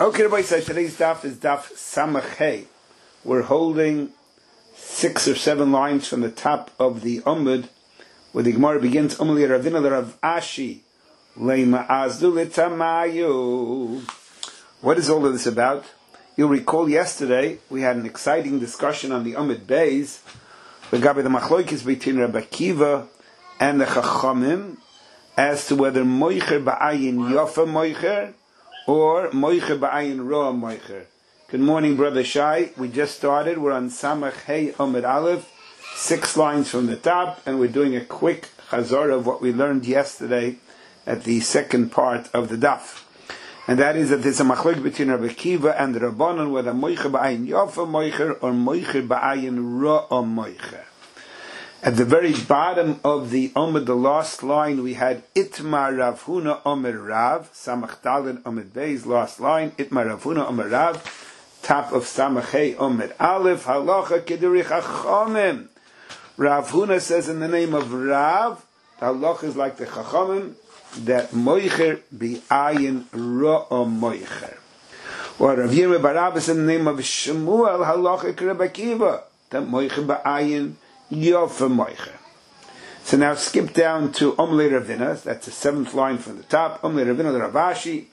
Okay, everybody, so today's daf is daf Samach Hey. We're holding 6 or 7 lines from the top of the Amud, where the Gemara begins, Umli Ravina Rav Ashi, Leima Azdu Litamayu. What is all of this about? You'll recall yesterday we had an exciting discussion on the Amud Beis, regarding the Machloikis between Rabbi Akiva and the Chachamim, as to whether Moicher Ba'ayin Yofa Moicher, or Moicher Ba'ayin Roa Moicher. Good morning, Brother Shai. We just started. We're on Samach Hey Amud Aleph, 6 lines from the top, and we're doing a quick chazor of what we learned yesterday at the second part of the daf. And that is that there's a machlok between Rabbi Akiva and the Rabbanon, whether Moicher Ba'ayin Yofa Moicher or Moicher Ba'ayin Roa Moicher. At the very bottom of the Amud, the last line, we had Itmar Rav Huna Omer Rav, Samach Daled Amud Beis, last line, Itmar Rav Huna Omer Rav, top of Samach Hey Omer Aleph, Halacha Kedurich Chachamim. Rav Huna says in the name of Rav, the halacha is like the Chachamim, that Moicher B'ayin Ro'a Moicher. Or Rav Yirmeh bar Abba is in the name of Shmuel, Halacha Rabbi Akiva, that Moicher B'ayin Yofa Moicher. So now skip down to Omle Ravina, that's the 7th line from the top. Omle Ravina Rav Ashi.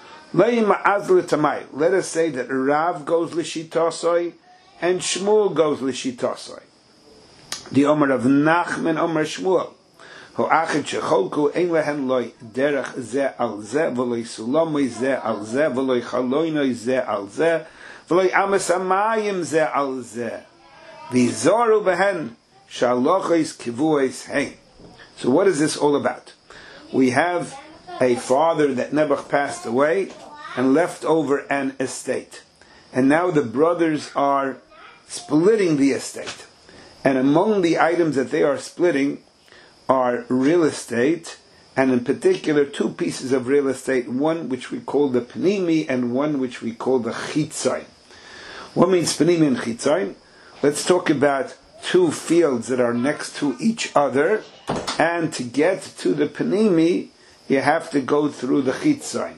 Let us say that Rav goes Lishitosoi and Shmuel goes Lishitosoi. The Omer of Nachman Omer Shmuel. Ho achid shecholku ein lehen loy derech ze al ze v'loy sulamoi ze al ze v'loy chaloinoi ze al ze v'loy amas amayim ze al ze v'zoru behen shalochis kivuis hein. So what is this all about? We have a father that Nebuch passed away and left over an estate. And now the brothers are splitting the estate. And among the items that they are splitting are real estate, and in particular 2 pieces of real estate, one which we call the Pnimi and one which we call the Chitzain. What means Pnimi and Chitzain? Let's talk about 2 fields that are next to each other, and to get to the Pnimi, you have to go through the Chitzain.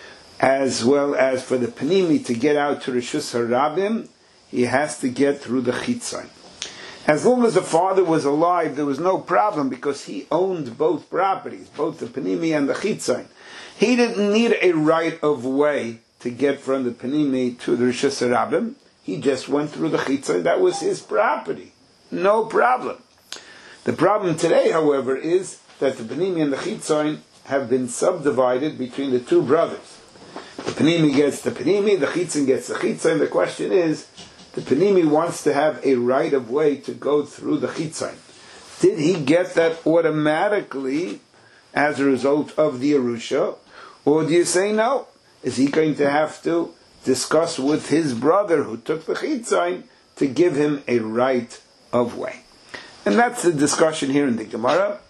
As well as for the Pnimi to get out to Rishus HaRabim, he has to get through the Chitzain. As long as the father was alive, there was no problem because he owned both properties, both the Pnimi and the Chitzain. He didn't need a right of way to get from the Pnimi to the Rishus HaRabim. He just went through the Chitzain. That was his property. No problem. The problem today, however, is that the Pnimi and the Chitzain have been subdivided between the 2 brothers. The Pnimi gets the Pnimi, the Chitzain gets the Chitzain. The question is, the Pnimi wants to have a right of way to go through the Chitzain. Did he get that automatically as a result of the Yerusha? Or do you say no? Is he going to have to discuss with his brother who took the Chitzain to give him a right of way? And that's the discussion here in the Gemara.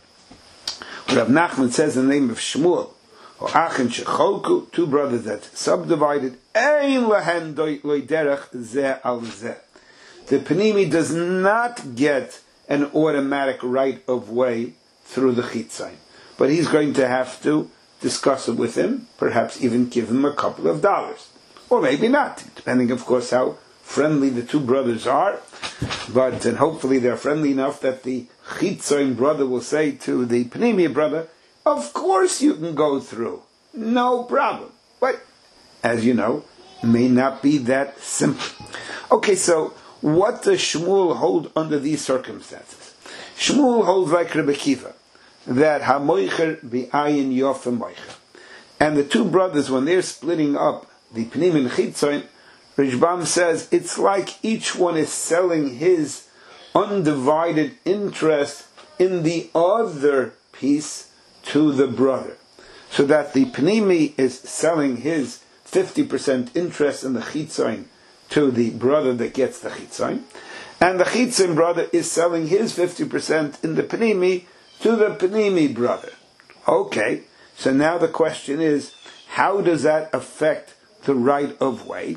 Rav Nachman says in the name of Shmuel, or Achin Shecholku, 2 brothers that subdivided, Ein lehen loy derech ze al ze. The Pnimi does not get an automatic right of way through the Chitzain, but he's going to have to discuss it with him, perhaps even give him a couple of dollars, or maybe not, depending, of course, how friendly the 2 brothers are. But and hopefully they're friendly enough that the Chitzain brother will say to the Pnimi brother, of course you can go through, no problem. But, as you know, may not be that simple. Okay, so what does Shmuel hold under these circumstances? Shmuel holds like Rabbi Akiva, that HaMoicher B'ayin Yofa Moicher. And the 2 brothers, when they're splitting up the Pnim and Chitzain, Rishbam says it's like each one is selling his undivided interest in the other piece to the brother. So that the Pnimi is selling his 50% interest in the Chitzain to the brother that gets the Chitzain, and the Chitzain brother is selling his 50% in the Pnimi to the Pnimi brother. Okay, so now the question is, how does that affect the right of way?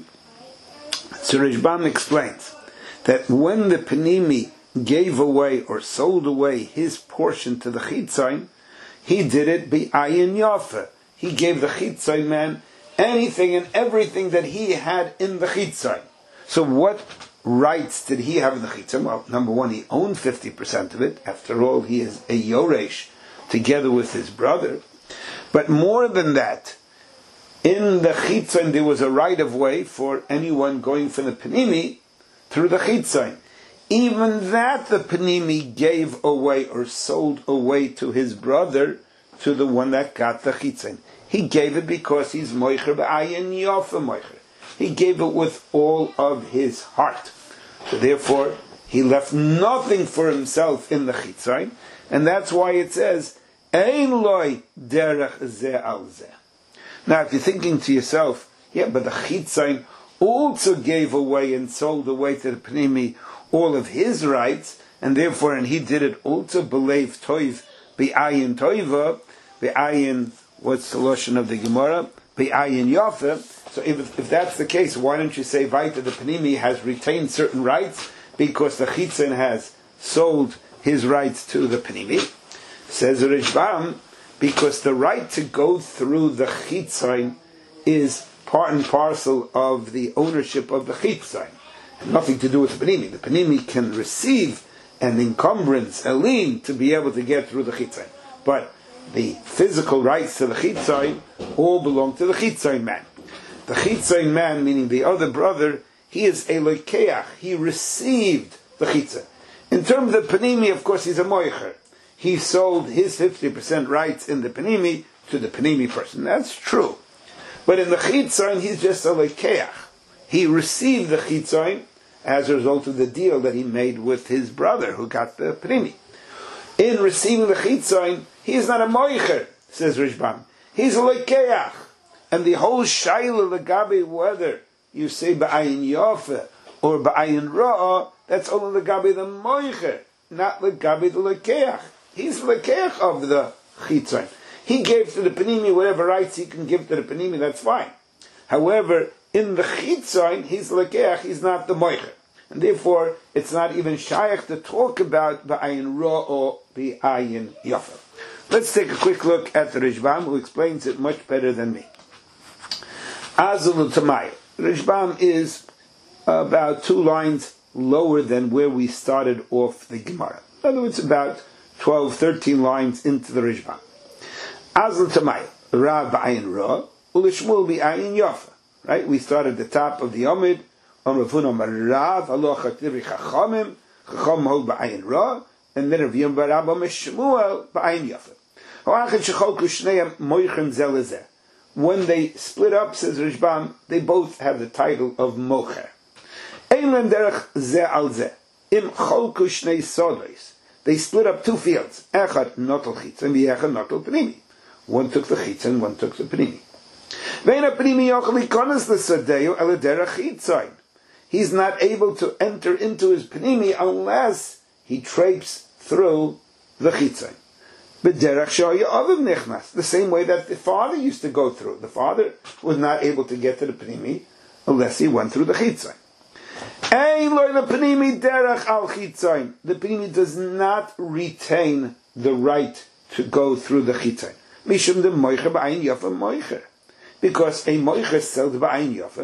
So Rishbam explains that when the Pnimi gave away or sold away his portion to the Chitzain, he did it by Ayin Yafa. He gave the Chitzain man anything and everything that he had in the chitzon. So what rights did he have in the chitzon? Well, number one, he owned 50% of it. After all, he is a yoresh together with his brother. But more than that, in the chitzon there was a right of way for anyone going from the panimi through the chitzon. Even that the panimi gave away or sold away to his brother, to the one that got the chitzon. He gave it because he's moicher b'ayin yofa moicher. He gave it with all of his heart. So therefore, he left nothing for himself in the chitzon, and that's why it says, Ein loy derech zeh al zeh. Now, if you're thinking to yourself, yeah, but the chitzon also gave away and sold away to the panimi all of his rights, and therefore, and he did it also b'leiv toiv b'ayin toiva, b'ayin, what's the lashon of the Gemara? B'ayin yafa. So if that's the case, why don't you say Vaita, the panimi has retained certain rights because the chitzon has sold his rights to the panimi? Says Rishbam, because the right to go through the chitzon is part and parcel of the ownership of the chitzon. Nothing to do with the panimi. The panimi can receive an encumbrance, a lien, to be able to get through the chitzon. But the physical rights to the chitzon all belong to the chitzon man. The chitzon man, meaning the other brother, he is a lokeach. He received the chitzon. In terms of the panimi, of course, he's a moicher. He sold his 50% rights in the panimi to the panimi person. That's true. But in the chitzon, he's just a lokeach. He received the chitzon as a result of the deal that he made with his brother who got the panimi. In receiving the chitzon, he is not a moicher, says Rishbam. He's a lokeach. And the whole shayla legabe, whether you say ba'ayin yofa or ba'ayin ra'ah, that's only legabe the moicher, not legabe the lokeach. He's the lokeach of the chitzon. He gave to the panimi whatever rights he can give to the panimi, that's fine. However, in the chitzon, he's the lokeach, he's not the moicher. And therefore, it's not even shaykh to talk about ba'ayin ra'ah or ba'ayin yofa. Let's take a quick look at the Rishbam, who explains it much better than me. Azul Tamay. Rishbam is about 2 lines lower than where we started off the Gemara. In other words, about 12, 13 lines into the Rishbam. Azul Tamay. Rav ba'ayin ra, ulishmul ba'ayin yofa. Right? We started at the top of the Omid. Amravun Amar Rav, aloch aktivri chachamim, chacham hold ba'ayin ra, and then Rav Yom Bar Abba Shmuel ba'ayin yofa. When they split up, says Rishbam, they both have the title of mocher. They split up 2 fields. Echad notel chitz and echad notel panimi. One took the chitz and one took the panimi. He's not able to enter into his panimi unless he traipses through the chitzon. The same way that the father used to go through. The father was not able to get to the panimi unless he went through the chitzon. The panimi does not retain the right to go through the chitzon. Because a moicher sells ba'ayin yofa,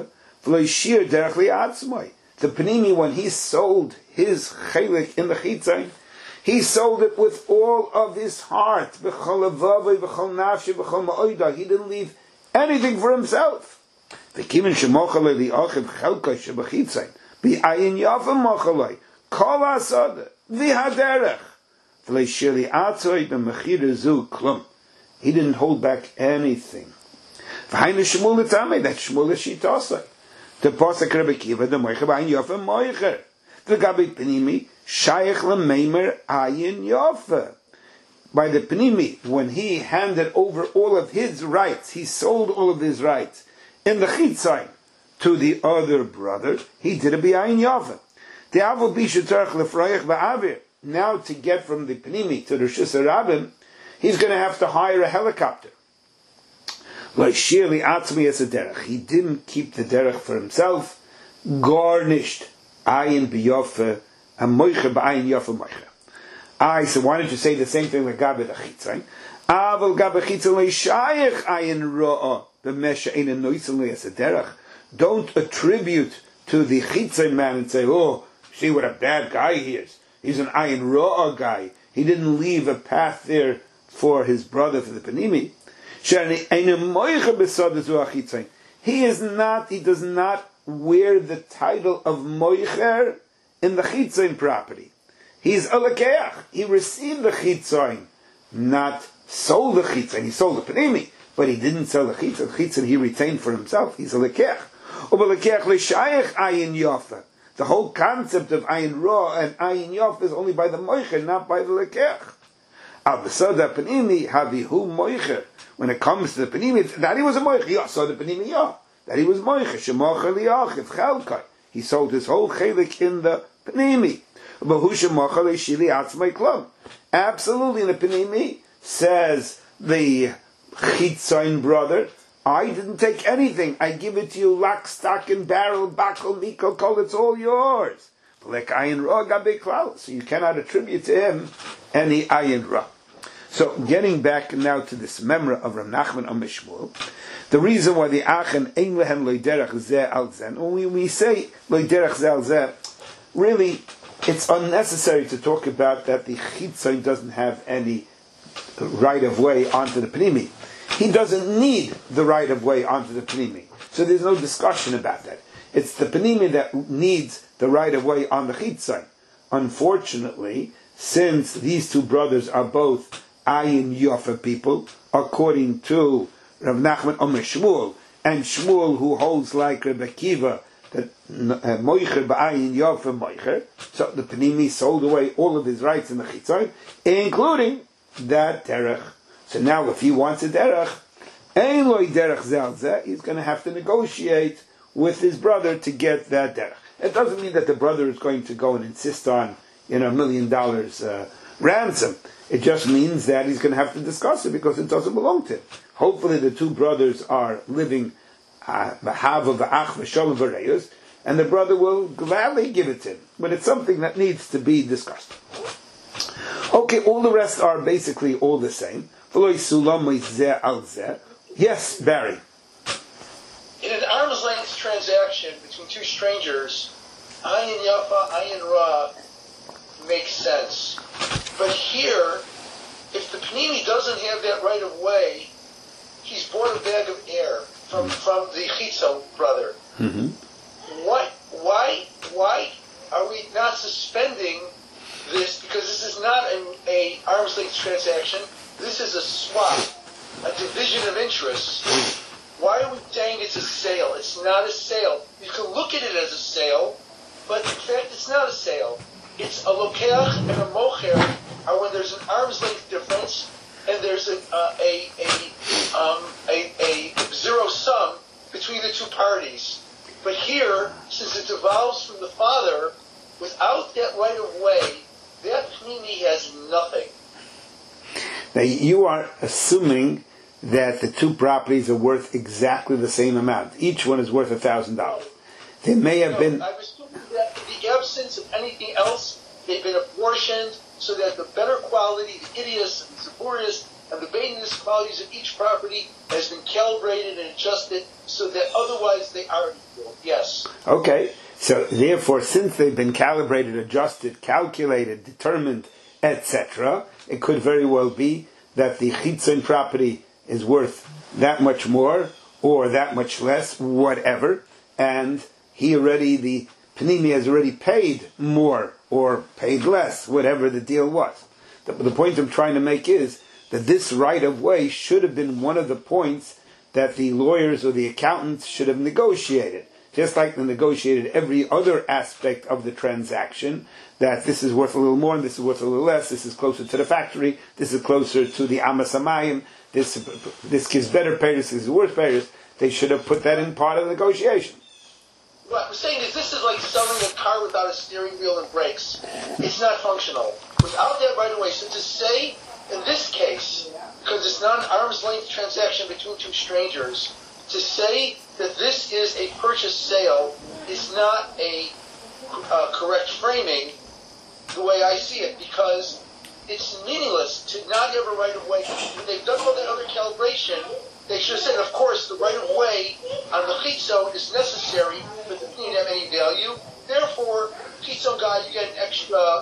the panimi, when he sold his chelik in the chitzon, he sold it with all of his heart. He didn't leave anything for himself. He didn't hold back anything. That's Shmuel Shitosai. The Pasuk Rebbe Kiva, the Moicher ba'ayin yofa moicher. The Gabi Panimi, Shayach Lemeimer Ayin Yofa. By the Panimi, when he handed over all of his rights, he sold all of his rights in the chitzon to the other brother, he did a b'ayin yofa. The Avol Bishatarch Lefrayach Ba'avir. Now to get from the Panimi to the Rishus Harabim, he's going to have to hire a helicopter. Like Shirli Atzmi as a derech. He didn't keep the derech for himself. Garnished ayin b'yofa and moicher b'ayin yofa moicher. So why don't you say the same thing like gabe the chitzon? Aval gabe chitzon leishayich ayin ro'ah Don't attribute to the chitzon man and say, oh, see what a bad guy he is. He's an ayin ra'ah guy. He didn't leave a path there for his brother, for the panimi. He does not wear the title of moicher in the chitzon property. He's a lekeach. He received the chitzon, not sold the chitzon. He sold the panimi, but he didn't sell the chitzon. The chitzon he retained for himself. He's a lekeach. The whole concept of ayin ra and ayin yof is only by the moicher, not by the lekeach. When it comes to the panimi, that he was a moicher. Yeah, so the panimi, yeah. That he was moicher. Shemocher liach, it's chelkai. He sold his whole chelik in the panimi. Absolutely, in the panimi, says the chitzon brother, I didn't take anything. I give it to you lock, stock, and barrel, bakal, mikol, kol, it's all yours. So you cannot attribute to him any ayin ra. So getting back now to this memory of Rav Nachman Omer Shmuel, the reason why the Achen ein lehen lo derech zeh al zeh, when we say lo derech zeh al zeh, really it's unnecessary to talk about that the chitzon doesn't have any right of way onto the panimi. He doesn't need the right of way onto the panimi. So there's no discussion about that. It's the panimi that needs the right of way on the chitzon. Unfortunately, since these two brothers are both ayin yofa people, according to Rav Nachman Omer Shmuel, and Shmuel who holds like Rebbe Kiva, that moicher ba'ayin yofa moicher, so the panimi sold away all of his rights in the chitzon, including that derech. So now if he wants a derech, ein loy derech zeh, he's going to have to negotiate with his brother to get that derech. It doesn't mean that the brother is going to go and insist on, $1 million ransom. It just means that he's going to have to discuss it because it doesn't belong to him. Hopefully the two brothers are living b'hav of v'ach v'sholem v'reyus, and the brother will gladly give it to him. But it's something that needs to be discussed. Okay, all the rest are basically all the same. Yes, Barry. In an arm's length transaction between two strangers, ayin yafa, ayin ra makes sense. But here, if the panini doesn't have that right of way, he's bought a bag of air from the Chitzo brother. Mm-hmm. Why are we not suspending this? Because this is not a arm's length transaction. This is a swap, a division of interests. Why are we saying it's a sale? It's not a sale. You can look at it as a sale, but in fact it's not a sale. It's a lokeach and a mocher are when there's an arm's length difference and there's a zero sum between the two parties. But here, since it devolves from the father, without that right of way, that panini has nothing. Now you are assuming that the two properties are worth exactly the same amount. Each one is worth $1,000. There may have been. I'm assuming that in the absence of anything else, they've been apportioned so that the better quality, the idios, the zaburius, and the beingness qualities of each property has been calibrated and adjusted so that otherwise they are equal. Yes. Okay. So therefore, since they've been calibrated, adjusted, calculated, determined, etc., it could very well be that the chitzon property is worth that much more or that much less, whatever, and the panini has already paid more or paid less, whatever the deal was. The point I'm trying to make is that this right of way should have been one of the points that the lawyers or the accountants should have negotiated. Just like they negotiated every other aspect of the transaction, that this is worth a little more and this is worth a little less, this is closer to the factory, this is closer to the Amas Hamayim, this gives better payers, this is worse payers. They should have put that in part of the negotiation. What I'm saying is this is like selling a car without a steering wheel and brakes. It's not functional. Without that right of way, so to say, in this case, because it's not an arm's length transaction between two strangers, to say that this is a purchase sale is not a correct framing the way I see it, because it's meaningless to not have a right of way. When they've done all that other calibration, They should have said, of course, the right of way on the chitzon is necessary for the penny to have any value. Therefore, chitzon guy, you get an extra,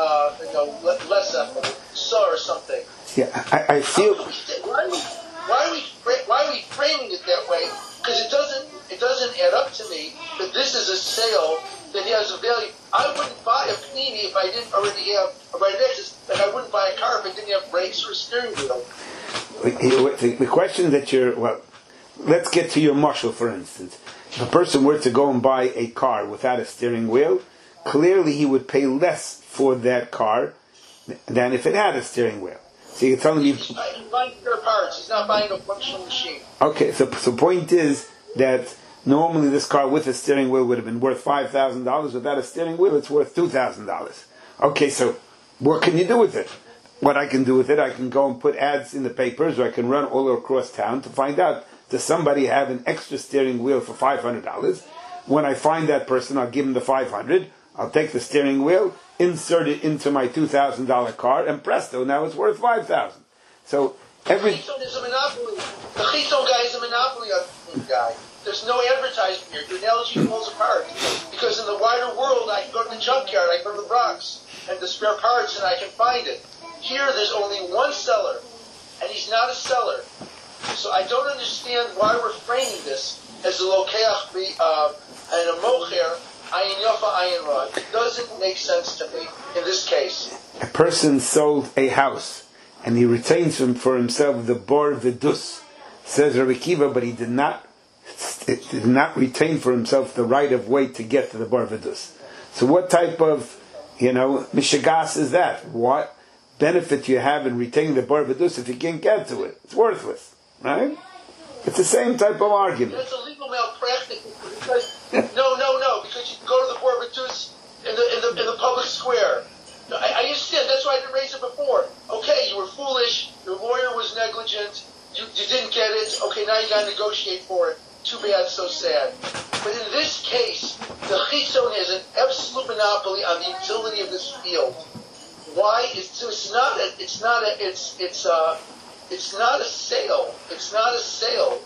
less saw or something. Yeah, I feel. Why are we framing it that way? Because it doesn't add up to me that this is a sale that has a value. I wouldn't buy a panini if I didn't already have a right of access. Like I wouldn't buy a car if it didn't have brakes or a steering wheel. The question that let's get to your marshal, for instance. If a person were to go and buy a car without a steering wheel, clearly he would pay less for that car than if it had a steering wheel. So you're telling me he's buying spare parts. He's not buying a functional machine. Okay, so the point is that normally this car with a steering wheel would have been worth $5,000. Without a steering wheel, it's worth $2,000. Okay, so what can you do with it? What I can do with it, I can go and put ads in the papers, or I can run all across town to find out, does somebody have an extra steering wheel for $500? When I find that person, I'll give him the $500. I'll take the steering wheel, insert it into my $2,000 car, and presto, now it's worth $5,000. So The chitzon is a monopoly. The chitzon guy is a monopoly on the guy. There's no advertising here. Your analogy falls apart. Because in the wider world, I can go to the junkyard, I can go to the Bronx, and the spare parts, and I can find it. Here, there's only one seller, and he's not a seller. So I don't understand why we're framing this as a lokeach and a mocher, ayin yofa, ayin ra. It doesn't make sense to me in this case. A person sold a house, and he retains for himself the bor v'dus, says Rabbi Kiva, but he did not retain for himself the right of way to get to the bor v'dus. So what type of, mishagas is that? What benefit you have in retaining the bor v'dus if you can't get to it? It's worthless, right? It's the same type of argument. That's a legal malpractice. No, because you can go to the bor v'dus in the public square. I understand. That's why I didn't raise it before. Okay, you were foolish. Your lawyer was negligent. You didn't get it. Okay, now you got to negotiate for it. Too bad, so sad. But in this case, the chitzon has an absolute monopoly on the utility of this field. Why? It's not a sale. It's not a sale.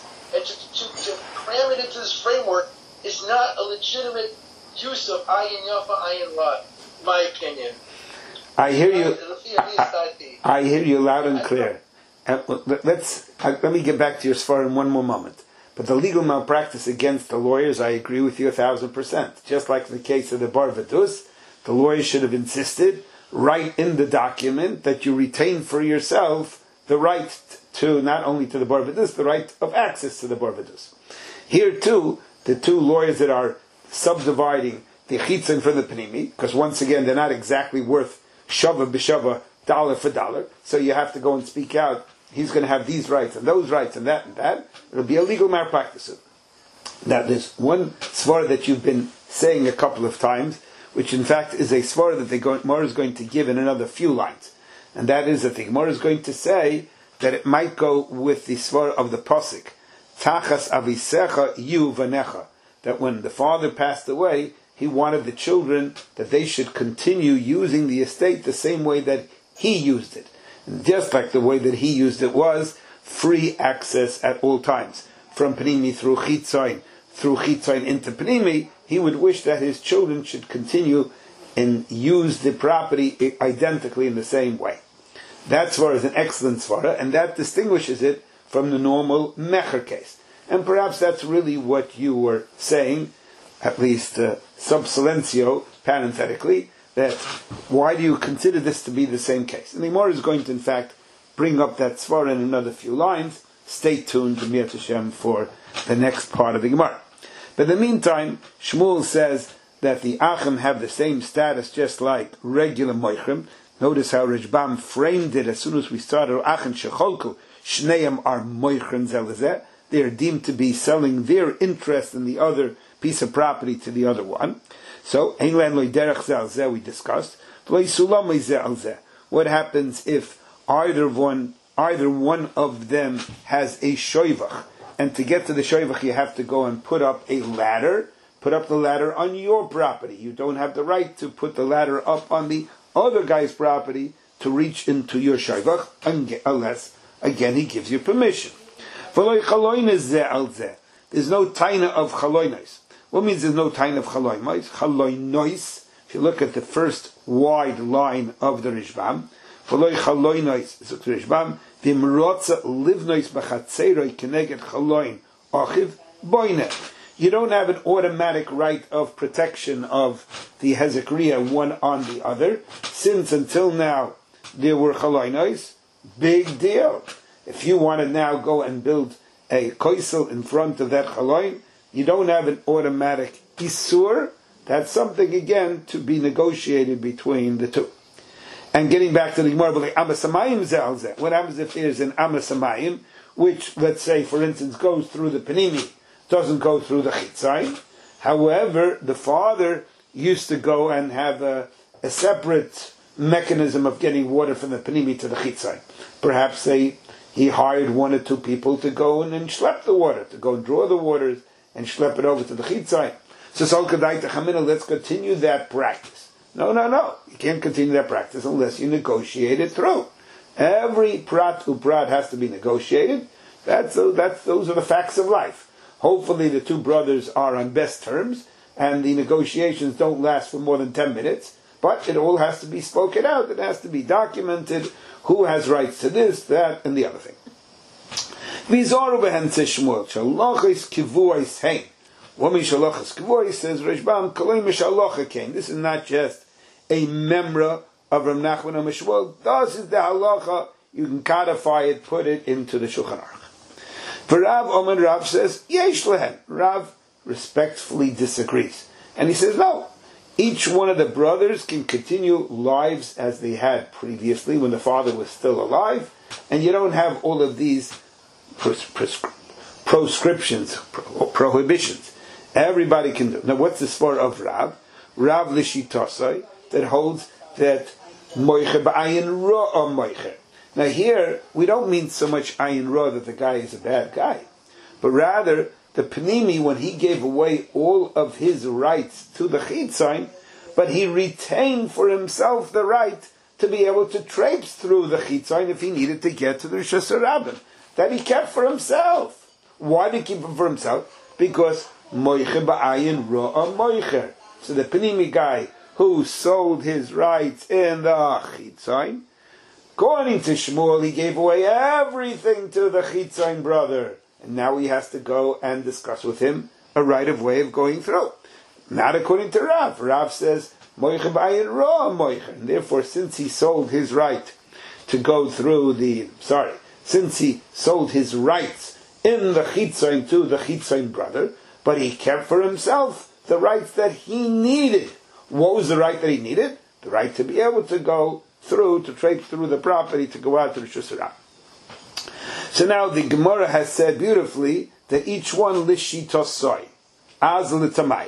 To cram it into this framework is not a legitimate use of ayin yafa, ayin ra. My opinion. I hear you. I hear you loud and clear. Let me get back to your svara in one more moment. But the legal malpractice against the lawyers, I agree with you 1,000%. Just like in the case of the bor v'dus, the lawyer should have insisted right in the document that you retain for yourself the right to, not only to the bor v'dus, the right of access to the bor v'dus. Here too, the two lawyers that are subdividing the chitzon for the panimi, because once again they're not exactly worth shava b'shava, dollar for dollar, so you have to go and speak out, he's going to have these rights and those rights and that, it'll be a legal malpractice. Now there's one svara that you've been saying a couple of times, which in fact is a svara that the Gemara is going to give in another few lines, and that is that the Gemara is going to say that it might go with the svara of the posik, tachas avisecha yu vanecha, that when the father passed away, he wanted the children that they should continue using the estate the same way that he used it. And just like the way that he used it was free access at all times. From Panimi through Chitzain into Panimi, he would wish that his children should continue and use the property identically in the same way. That svara is an excellent svara, and that distinguishes it from the normal mecher case. And perhaps that's really what you were saying, at least sub silentio, parenthetically, that why do you consider this to be the same case? And the Gemara is going to, in fact, bring up that svara in another few lines. Stay tuned to Mir Hashem for the next part of the Gemara. But in the meantime, Shmuel says that the Achim have the same status just like regular Moichrim. Notice how Rishbam framed it as soon as we started. Achim Shecholku, Shneim are Moichrim Zelazeh. They are deemed to be selling their interest in the other piece of property to the other one. So, we discussed. What happens if either one of them has a shoivach, and to get to the shoivach you have to go and put up the ladder on your property. You don't have the right to put the ladder up on the other guy's property to reach into your shoivach, unless, again, he gives you permission. V'loi chaloines zeh al zeh. There's no taina of chaloines. What means there's no taina of chaloines? Chaloinois. If you look at the first wide line of the Rishbam, v'loi chaloinois is the Rishbam. V'imrotza livnois b'chatzeiroi keneged chaloin achiv boine. You don't have an automatic right of protection of the Hezekiah one on the other, since until now there were chaloinois. Big deal. If you want to now go and build a koisel in front of that chaloin, you don't have an automatic isur. That's something, again, to be negotiated between the two. And getting back to the Gemara, like Amasamayim zelzeh. What happens if there's an Amasamayim, which, let's say, for instance, goes through the Panimi, doesn't go through the Chitzain? However, the father used to go and have a separate mechanism of getting water from the Panimi to the Chitzain. Perhaps he hired one or two people to go and schlep the water, to go and draw the waters and schlep it over to the Chitzain. So let's continue that practice. No. You can't continue that practice unless you negotiate it through. Every prat uprat has to be negotiated. Those are the facts of life. Hopefully the two brothers are on best terms and the negotiations don't last for more than 10 minutes. But it all has to be spoken out. It has to be documented. Who has rights to this, that, and the other thing. Says Rishbam, this is not just a memra of Rav Nachman or Shmuel. This is the halacha. You can codify it, put it into the Shulchan Aruch. For Rav says, Yesh lehen. Rav respectfully disagrees. And he says, no. Each one of the brothers can continue lives as they had previously when the father was still alive, and you don't have all of these proscriptions, prohibitions. Everybody can do. Now, what's the spur of Rav? Rav Lishitosai, that holds that moiche ba'ayin ro'ah moiche. Now here, we don't mean so much ayin ro'ah that the guy is a bad guy, but rather the Panimi, when he gave away all of his rights to the Chitzain, but he retained for himself the right to be able to traipse through the Chitzain if he needed to get to the Rishus Rabbin. That he kept for himself. Why did he keep it for himself? Because moiche ba'ayin ro'ah moiche. So the Panimi guy who sold his rights in the Chitzain, according to Shmuel, he gave away everything to the Chitzain brother. And now he has to go and discuss with him a right of way of going through. Not according to Rav. Rav says, moiche ba'ayin ro'ah moiche. And therefore, since he sold his right to go through since he sold his rights in the Chitzain to the Chitzain brother, but he kept for himself the rights that he needed. What was the right that he needed? The right to be able to go through, to traipse through the property, to go out to the Rishus Rabbin. So now the Gemara has said beautifully that each one lishitosoi, az l'tamayr.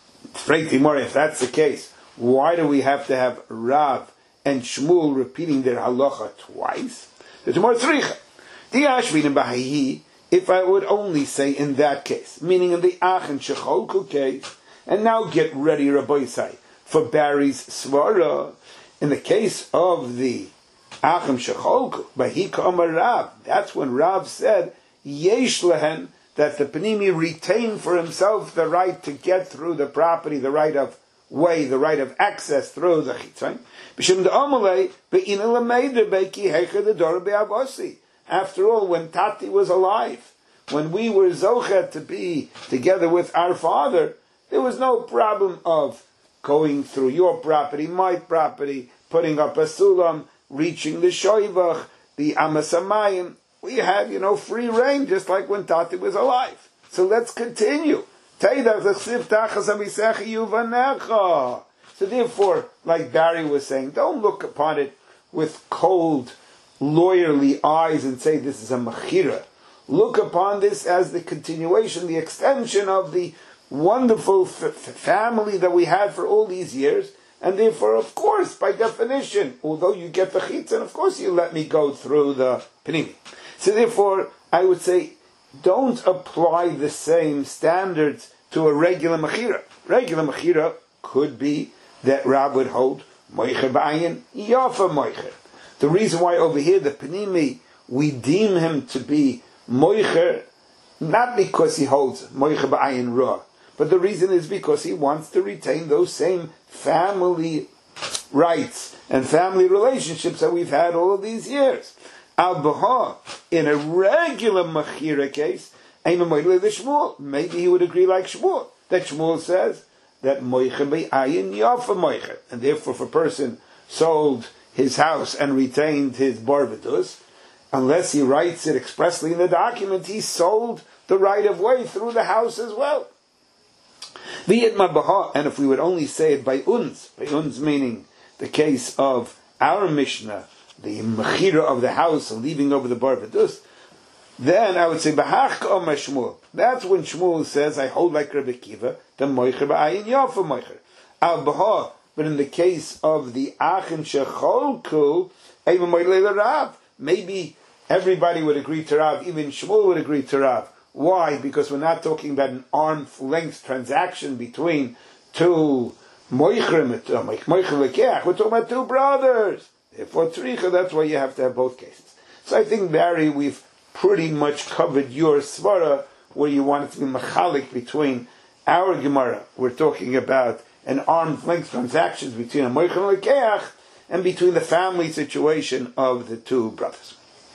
If that's the case, why do we have to have Rav and Shmuel repeating their halacha twice? The Gemara tzricha. The ashvin b'hayi. If I would only say in that case, meaning in the Achen Shecholku case, and now get ready, Rabbi Isai, for Barry's svara. In the case of the Achem Shecholku, Bahika Amar Rav, that's when Rav said, Yesh lehen, that the Panimi retained for himself the right to get through the property, the right of way, the right of access through the Chitzain. B'shem de'amalei, be'ina l'meidr be'ki hecher d'dor be'avosi. After all, when Tati was alive, when we were Zochet to be together with our father, there was no problem of going through your property, my property, putting up a sulam, reaching the shoivach, the amasamayim. We had, free reign, just like when Tati was alive. So let's continue. So therefore, like Barry was saying, don't look upon it with cold, lawyerly eyes and say this is a mechira. Look upon this as the continuation, the extension of the wonderful family that we had for all these years, and therefore, of course, by definition, although you get the chitzon, of course you let me go through the panimi. So therefore, I would say, don't apply the same standards to a regular mechira. Regular mechira could be that Rab would hold moicher b'ayin yafa moicher. The reason why over here the panimi we deem him to be moicher, not because he holds moicher ba'ayin ra, but the reason is because he wants to retain those same family rights and family relationships that we've had all of these years. Al-Baha, in a regular Mechira case, maybe he would agree like Shmuel, that Shmuel says that moicher be'ayin yafa moicher, and therefore if a person sold his house and retained his barbatus, unless he writes it expressly in the document, he sold the right of way through the house as well. And if we would only say it by uns meaning the case of our Mishnah, the mechira of the house and leaving over the barbatus, then I would say Bahach Omer Shmuel. That's when Shmuel says, I hold like Rabbi Kiva, the moicher ba'ayin yafa moicher. Al Bahah, but in the case of the Achin Shecholku, maybe everybody would agree to Rav, even Shmuel would agree to Rav. Why? Because we're not talking about an arm's length transaction between two moichrim, we're talking about two brothers. Therefore, tzricha, that's why you have to have both cases. So I think, Barry, we've pretty much covered your svara, where you want it to be machalik between our Gemara. We're talking about an arm's length transactions between a moichrim and lekeach, and between the family situation of the two brothers.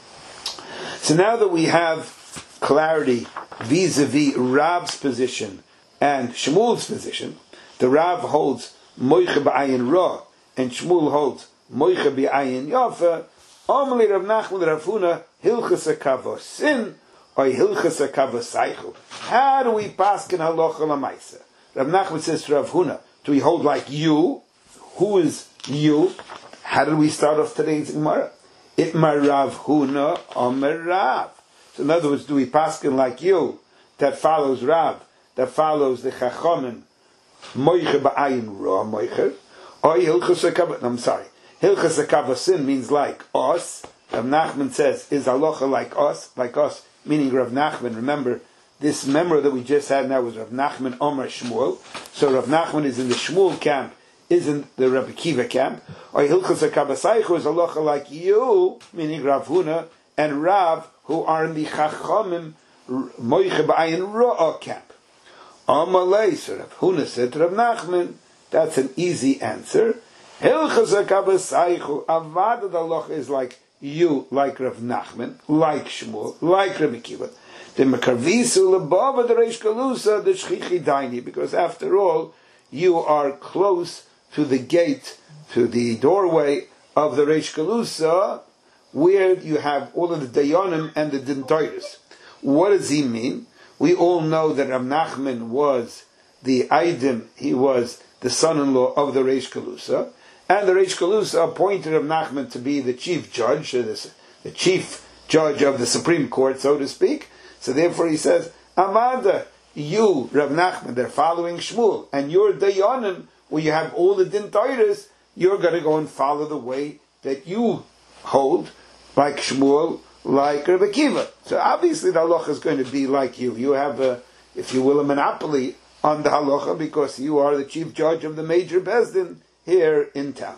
So now that we have clarity vis-a-vis Rav's position and Shmuel's position, the Rav holds moicha b'ayin ra, and Shmuel holds moicha b'ayin yafa. Omli Rav Nachman Rav Huna hilchas hakavos sin or hilchas hakavos seichel. How do we paskin halacha l'maisa? Rav Nachman says to Rav Huna, do we hold like you? Who is you? How did we start off today's Gemara? Itmar Rav Huna Omer Rav. So in other words, do we paskin like you, that follows Rav, that follows the Chachamim, moicher ba'ayin ra moicher, or hilchas hakavos? I'm sorry, hilchas hakavos sin means like us. Rav Nachman says, is halacha like us, meaning Rav Nachman. Remember, this member that we just had now was Rav Nachman Omer Shmuel. So Rav Nachman is in the Shmuel camp, isn't the Rabbi Kiva camp. Or hilchas hakavos seichel is halacha like you, meaning Rav Huna and Rav, who are in the Chachamim moiche ba'ayin ra camp. Amalei, so Rav Huna said to Rav Nachman, that's an easy answer. Hilchas hakavos seichel, avad halacha is like you, like Rav Nachman, like Shmuel, like Rabbi Kiva. The mekarvisu lebava the reish galusa the shchichi daini, because after all, you are close to the gate, to the doorway of the reish galusa, where you have all of the dayanim and the dintoiris. What does he mean? We all know that Rav Nachman was the Aidim, he was the son-in-law of the Reish Galusa, and the Reish Galusa appointed Rav Nachman to be the chief judge, the chief judge of the Supreme Court, so to speak. So therefore he says, Amanda, you, Rav Nachman, they're following Shmuel, and you're dayanim, where you have all the dintoiris, you're going to go and follow the way that you hold, like Shmuel, like Rabbi Kiva. So obviously the halacha is going to be like you. You have, if you will, a monopoly on the halacha because you are the chief judge of the major bezdin here in town.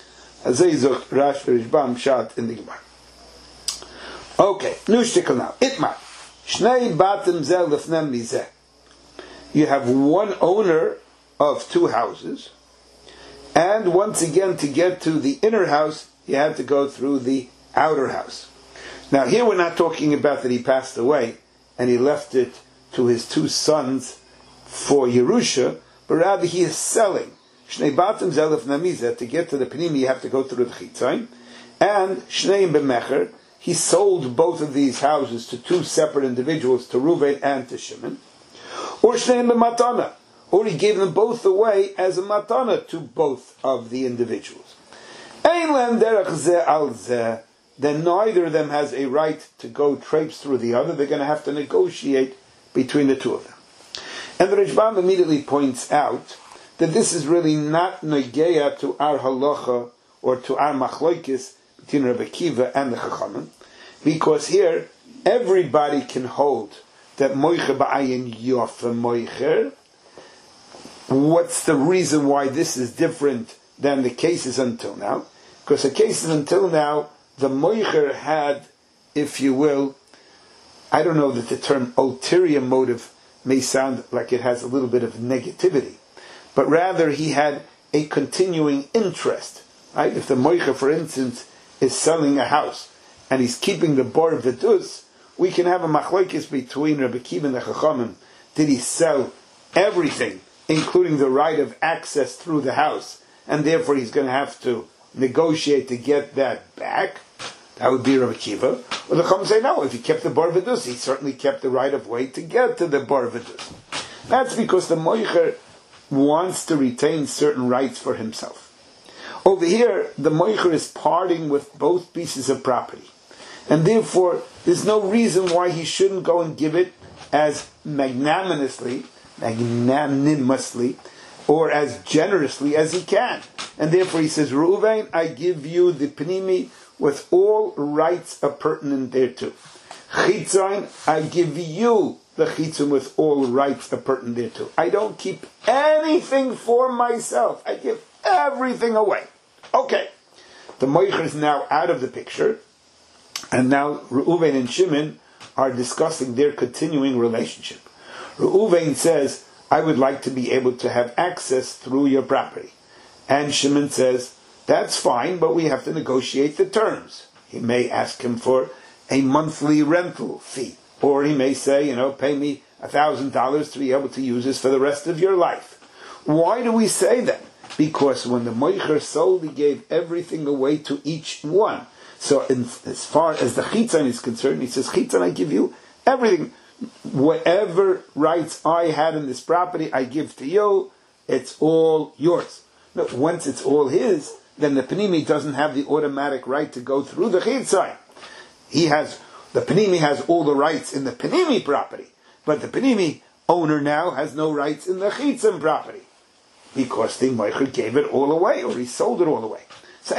Azayzuk Rash Rishbam Shat in the Gemara. Okay, new shtickle now. Itmar. Shnei batim zel lefnem mizeh. You have one owner of two houses, and once again to get to the inner house, you had to go through the outer house. Now here we're not talking about that he passed away and he left it to his two sons for Yerusha, but rather he is selling. Shnei batim zelef namizeh, to get to the Pnimi you have to go through the Chitzayim, and Shneim b'mecher, he sold both of these houses to two separate individuals, to Reuven and to Shimon, or Shneim b'matana, or he gave them both away as a matana to both of the individuals. Ein lem derech zeh al zeh, then neither of them has a right to go traipse through the other. They're going to have to negotiate between the two of them. And the Rishbam immediately points out that this is really not negeya to our halacha or to our machloikis between Rabbi Kiva and the Chachamim, because here everybody can hold that moicher ba'ayin yofa moicher. What's the reason why this is different than the cases until now? Because the cases until now, the moicher had, if you will, I don't know that the term ulterior motive may sound like it has a little bit of negativity, but rather he had a continuing interest. Right? If the moicha, for instance, is selling a house and he's keeping the bar v'dus, we can have a machlokes between Rabbi Akiva and the Chachamim. Did he sell everything, including the right of access through the house, and therefore he's going to have to negotiate to get that back? That would be Rabbi Akiva. Or the Chachamim say, no, if he kept the bar v'dus, he certainly kept the right of way to get to the bar v'dus. That's because the moicher wants to retain certain rights for himself. Over here, the moicher is parting with both pieces of property. And therefore, there's no reason why he shouldn't go and give it as magnanimously, or as generously as he can. And therefore he says, Reuven, I give you the Pnimi with all rights pertinent thereto. Chitzon, I give you the Chitzon with all rights pertinent thereto. I don't keep anything for myself. I give everything away. Okay. The Moicher is now out of the picture, and now Reuven and Shimon are discussing their continuing relationship. Reuven says, I would like to be able to have access through your property. And Shimon says, that's fine, but we have to negotiate the terms. He may ask him for a monthly rental fee, or he may say, pay me $1,000 to be able to use this for the rest of your life. Why do we say that? Because when the Moicher sold, he gave everything away to each one. So as far as the Chitzon is concerned, he says, Chitzon, I give you everything. Whatever rights I had in this property, I give to you. It's all yours. Now, once it's all his, then the Pnimi doesn't have the automatic right to go through the Chitzon. The Pnimi has all the rights in the Pnimi property, but the Pnimi owner now has no rights in the Chitzon property, because the Moicher gave it all away, or he sold it all away. So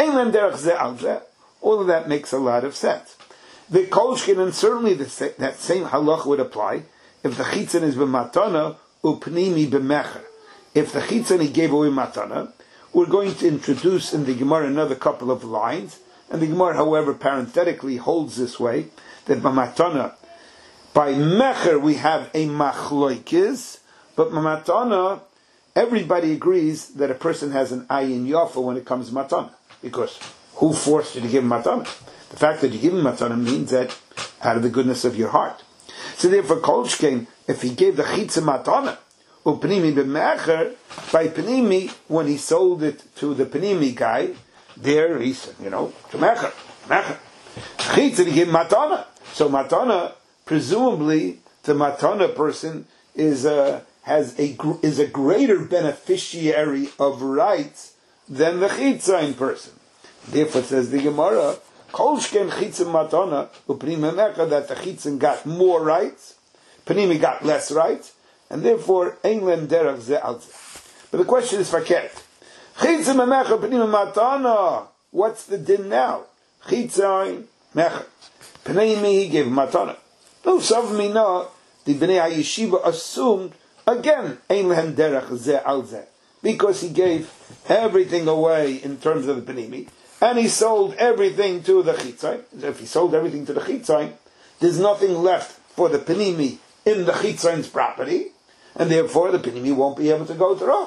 all of that makes a lot of sense. The kolshkin, and certainly that same halach would apply if the chitzon is b'matana upnimi b'mecher. If the chitzon he gave away matana, we're going to introduce in the Gemara another couple of lines, and the Gemara, however, parenthetically holds this way, that b'matana, by mecher we have a machloikis, but b'matana, everybody agrees that a person has an ayin yafa when it comes to matana, because who forced you to give him matana? The fact that you give him matana means that out of the goodness of your heart. So therefore, kolshkein, if he gave the chitza matana, upnimi b'mecher, by pnimi, when he sold it to the pnimi guy, there he said, to mecher. Chitza, he gave matana. So matana, presumably, the matana person is a greater beneficiary of rights than the chitzain person. Therefore, says the Gemara, kolshken chitzim matana upnimi mecha, that the chitzim got more rights, pnimi got less rights, and therefore englen derech ze al ze. But the question is fakert. Chitzim mecha pnimi matana. What's the din now? Chitzim mecha pnimi he gave matana. No savmina. The bnei hayeshiva assumed again englen derech ze al ze, because he gave everything away in terms of the pnimi. And he sold everything to the Chitzai. If he sold everything to the Chitzai, there's nothing left for the Penimi in the Chitzai's property, and therefore the Penimi won't be able to go through.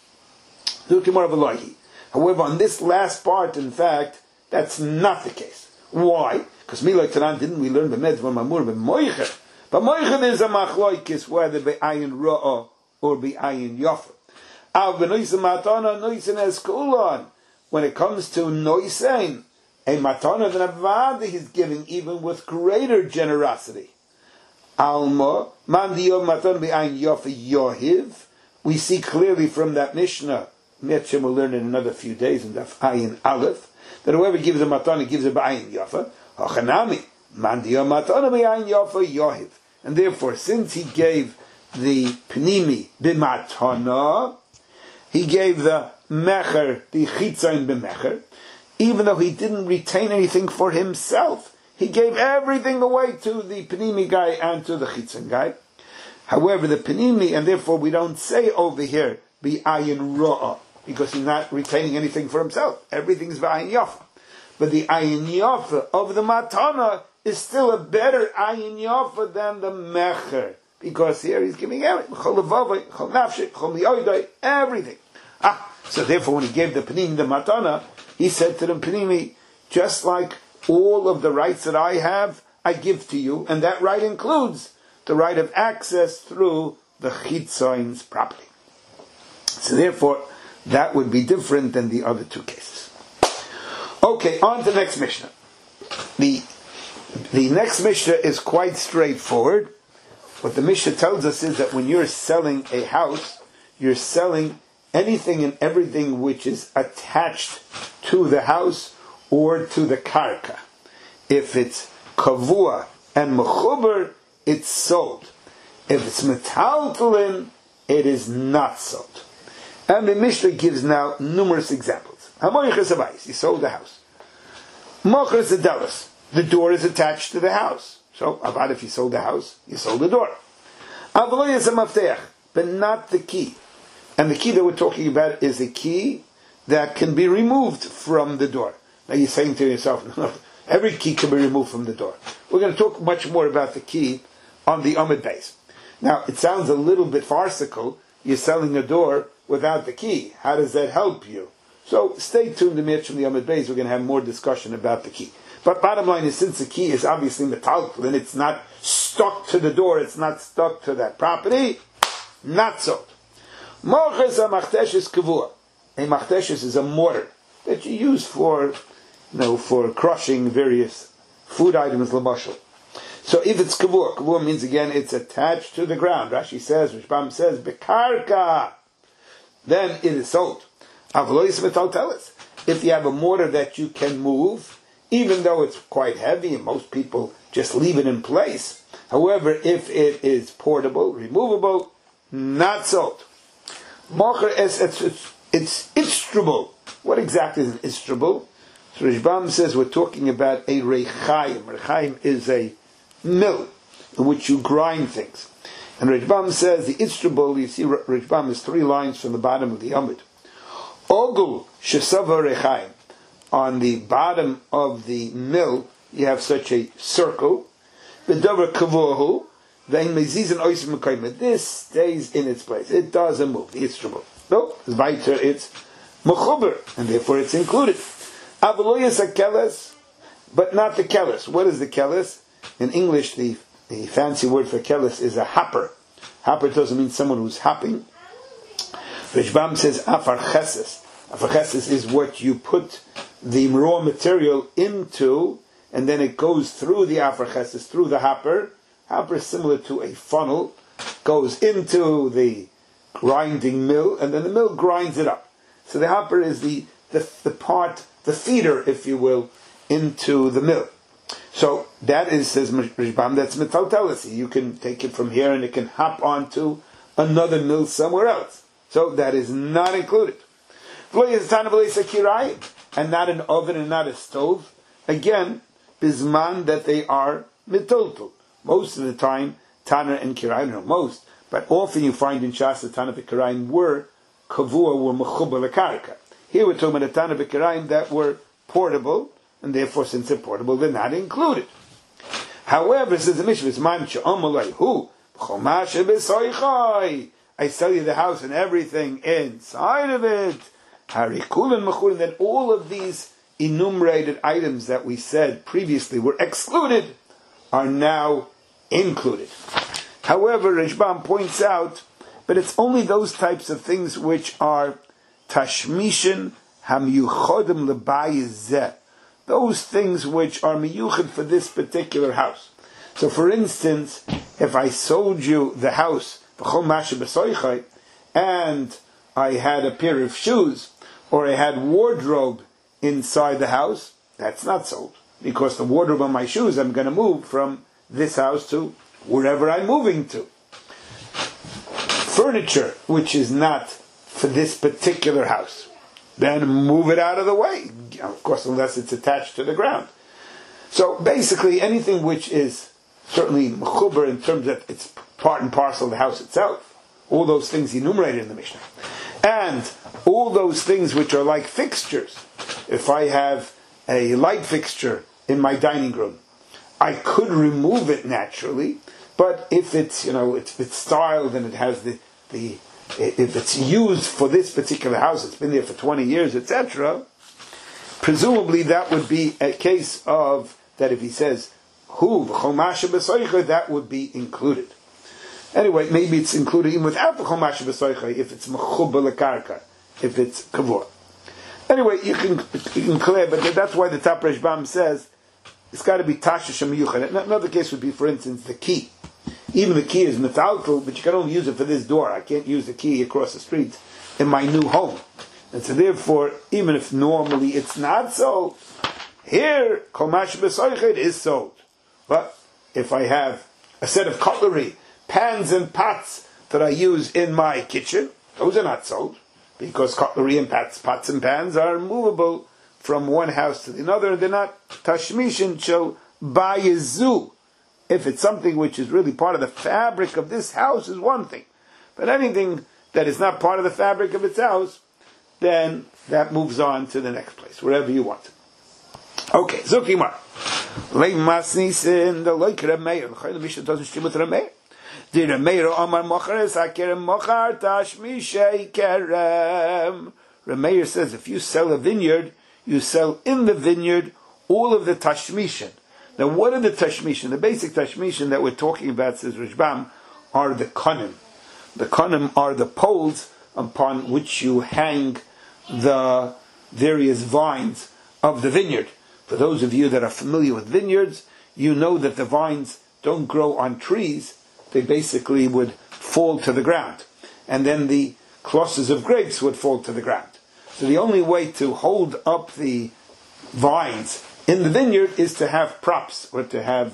However, on this last part, in fact, that's not the case. Why? Because Milay Tanan, didn't we learn the Medva Mamur b'Moicher? But Moicher there's a machloikis, whether be'ayin ra'ah or be'ayin yafa. Av b'noisen matana noisen eskulon. When it comes to Noisein, a matana than a vada he's giving even with greater generosity. Alma, mandiyo matan be'ayin yofa yohiv. We see clearly from that Mishnah, Metchem will learn in another few days in Daf Ayin Aleph, that whoever gives a matana gives a be'ayin yofa. Hachanami, mandiyo matana be'ayin yofa yohiv. And therefore, since he gave the pnimi b'matana, he gave the mecher, the chitzain b'mecher, even though he didn't retain anything for himself. He gave everything away to the Pnimi guy and to the chitzain guy. However, the Pnimi, and therefore we don't say over here, b'ayin ra'ah, because he's not retaining anything for himself. Everything's b'ayin yafa. But the ayin yafa of the matana is still a better ayin yafa than the mecher, because here he's giving everything, everything. So therefore, when he gave the panini the matana, he said to them, panini, just like all of the rights that I have, I give to you, and that right includes the right of access through the chitzoin's property. So therefore, that would be different than the other two cases. Okay, on to the next Mishnah. The next Mishnah is quite straightforward. What the Mishnah tells us is that when you're selling a house, you're selling anything and everything which is attached to the house or to the karka. If it's kavua and mechuber, it's sold. If it's metaltalin, it is not sold. And the Mishnah gives now numerous examples. You sold the house. The door is attached to the house. So, about if you sold the house, you sold the door. But not the key. And the key that we're talking about is a key that can be removed from the door. Now you're saying to yourself, no, every key can be removed from the door. We're going to talk much more about the key on the Amud Beis. Now, it sounds a little bit farcical. You're selling a door without the key. How does that help you? So stay tuned to Mitch from the Amud Beis. We're going to have more discussion about the key. But bottom line is, since the key is obviously metallic, and it's not stuck to the door, it's not stuck to that property, not sold. Moches a machteshes kavua. A machteshes is a mortar that you use for crushing various food items, l'mashal. So if it's kavua, kavua means again it's attached to the ground. Rashi says, Rishbam says, bekarka, then it is sold. Avlois metaltelis. If you have a mortar that you can move, even though it's quite heavy and most people just leave it in place. However, if it is portable, removable, not sold. Mocher it's istrable. What exactly is an istrable? So Rishbam says we're talking about a rechaim. Rechaim is a mill in which you grind things. And Rishbam says the istrable, you see Rishbam is 3 lines from the bottom of the Amud. Ogul shesava rechaim. On the bottom of the mill, you have such a circle. V'davar kavohu, ve'in mezizan oisim mekayim. This stays in its place. It doesn't move. The instrument. No, weiter it's mechuber, and therefore it's included. Avaloyas akeles, but not the keles. What is the keles? In English, the fancy word for keles is a hopper. Hopper doesn't mean someone who's hopping. Rishbam says afar cheses. Afar cheses is what you put the raw material into, and then it goes through the afar cheses, through the hopper. Hopper is similar to a funnel, goes into the grinding mill, and then the mill grinds it up. So the hopper is the part, the feeder, if you will, into the mill. So that is, says Rishbam, that's metaltalisi. You can take it from here and it can hop onto another mill somewhere else. So that is not included. And not an oven and not a stove. Again, bisman that they are mitoltul. Most of the time, Tana and Kirayim, no most, but often you find in Shas Tana and Kirayim were kavua, were mechuba lekarka. Here we're talking about Tana and Kirayim that were portable, and therefore since they're portable, they're not included. However, says the Mishnah, I sell you the house and everything inside of it. Harikul and mechur, and then all of these enumerated items that we said previously were excluded are now included. However, Rishbam points out, but it's only those types of things which are tashmishin hamyuchodim lebayizeh, those things which are miyuchid for this particular house. So, for instance, if I sold you the house and I had a pair of shoes, or I had wardrobe inside the house, that's not sold. Because the wardrobe on my shoes, I'm going to move from this house to wherever I'm moving to. Furniture, which is not for this particular house, then move it out of the way. Of course, unless it's attached to the ground. So basically, anything which is certainly mechuber in terms that it's part and parcel of the house itself, all those things enumerated in the Mishnah. And all those things which are like fixtures. If I have a light fixture in my dining room, I could remove it naturally, but if it's, it's styled and it has if it's used for this particular house, it's been there for 20 years, etc., presumably that would be a case of, that if he says, hu v'chomasha b'soicha, that would be included. Anyway, maybe it's included even without the chomasha b'soicha, if it's mechubba lekarka, if it's kavur. Anyway, you can clear, but that's why the Top Reshbam says, it's got to be tasha shemiyuchan. Another case would be, for instance, the key. Even the key is metaltal, but you can only use it for this door. I can't use the key across the street in my new home. And so therefore, even if normally it's not sold, here, komash b'soichet is sold. But if I have a set of cutlery, pans and pots that I use in my kitchen, those are not sold, because cutlery and pots and pans are movable from one house to another, and they're not tashmishin shel bayezu. If it's something which is really part of the fabric of this house is one thing. But anything that is not part of the fabric of its house, then that moves on to the next place, wherever you want. Okay, Zukimar. Lei masnisin, the loik Rameir. The Mishnah doesn't stream with Rameir. The Rameir Omar Mochares, Akerem Mochar, Tashmishay Kerem. Rameir says, if you sell a vineyard, you sell in the vineyard all of the tashmishin. Now, what are the tashmishin? The basic tashmishin that we're talking about, says Rishbam, are the konim. The konim are the poles upon which you hang the various vines of the vineyard. For those of you that are familiar with vineyards, you know that the vines don't grow on trees. They basically would fall to the ground. And then the clusters of grapes would fall to the ground. So the only way to hold up the vines in the vineyard is to have props, or to have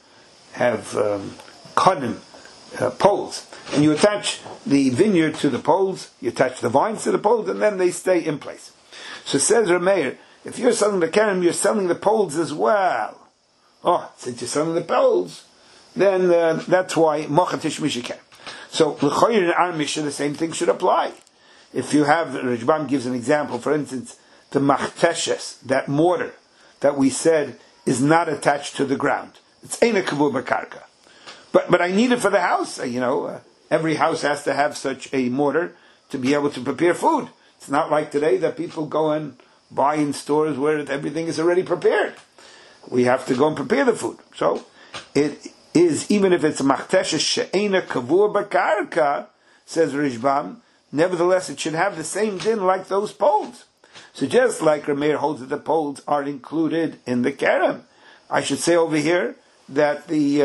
konim, poles. And you attach the vineyard to the poles, you attach the vines to the poles, and then they stay in place. So says Rameir, if you're selling the kerem, you're selling the poles as well. Oh, since you're selling the poles, then that's why mochatish mishiker. So l'choyer in our Mishnah, the same thing should apply. If you have, Rishbam gives an example, for instance, the machteshes, that mortar that we said is not attached to the ground. It's ein kavur b'karka. But I need it for the house. Every house has to have such a mortar to be able to prepare food. It's not like today that people go and buy in stores where everything is already prepared. We have to go and prepare the food. So it is, even if it's a machteshes she'ena kavur b'karka, says Rishbam, nevertheless it should have the same din like those poles. So just like Rameir holds that the poles are included in the kerem, I should say over here that the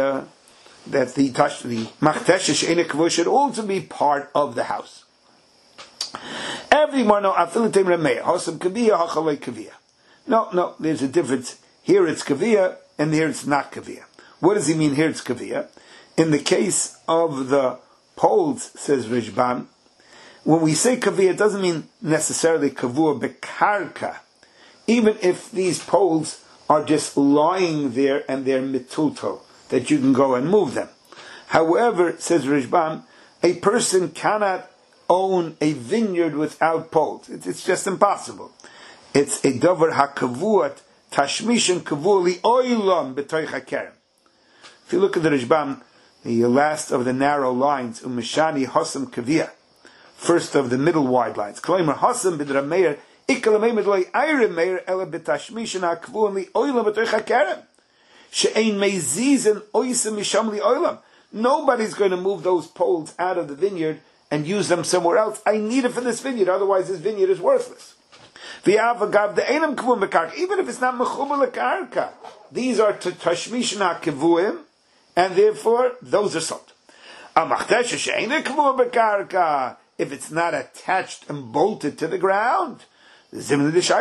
machteshes she'ena kavur should also be part of the house. Everyone know afilitim Rameir hosam kaviyah hachalei kaviyah. No, there's a difference. Here it's kaviyah and here it's not kaviyah. What does he mean here it's kaviyah? In the case of the poles, says Rishbam, when we say kaviyah, it doesn't mean necessarily kavur bekarka. Even if these poles are just lying there and they're mituto, that you can go and move them. However, says Rishbam, a person cannot own a vineyard without poles. It's just impossible. It's a davar hakavuat tashmishin kavur li oilam b'toich hakerem. If you look at the Rishbam, the last of the narrow lines, umeshani hosam kaviyah, first of the middle wide lines. Kloimer hosam b'drameir ikalameir midloi ayremeir ela b'tashmishin hakavur li oilam b'toich hakerem she'ein mezizin oisem misham li oilam. Nobody's going to move those poles out of the vineyard and use them somewhere else. I need it for this vineyard, otherwise this vineyard is worthless. Even if it's not mechubal lekarka, these are tashmishin hakivuim, and therefore those are sold. If it's not attached and bolted to the ground, even though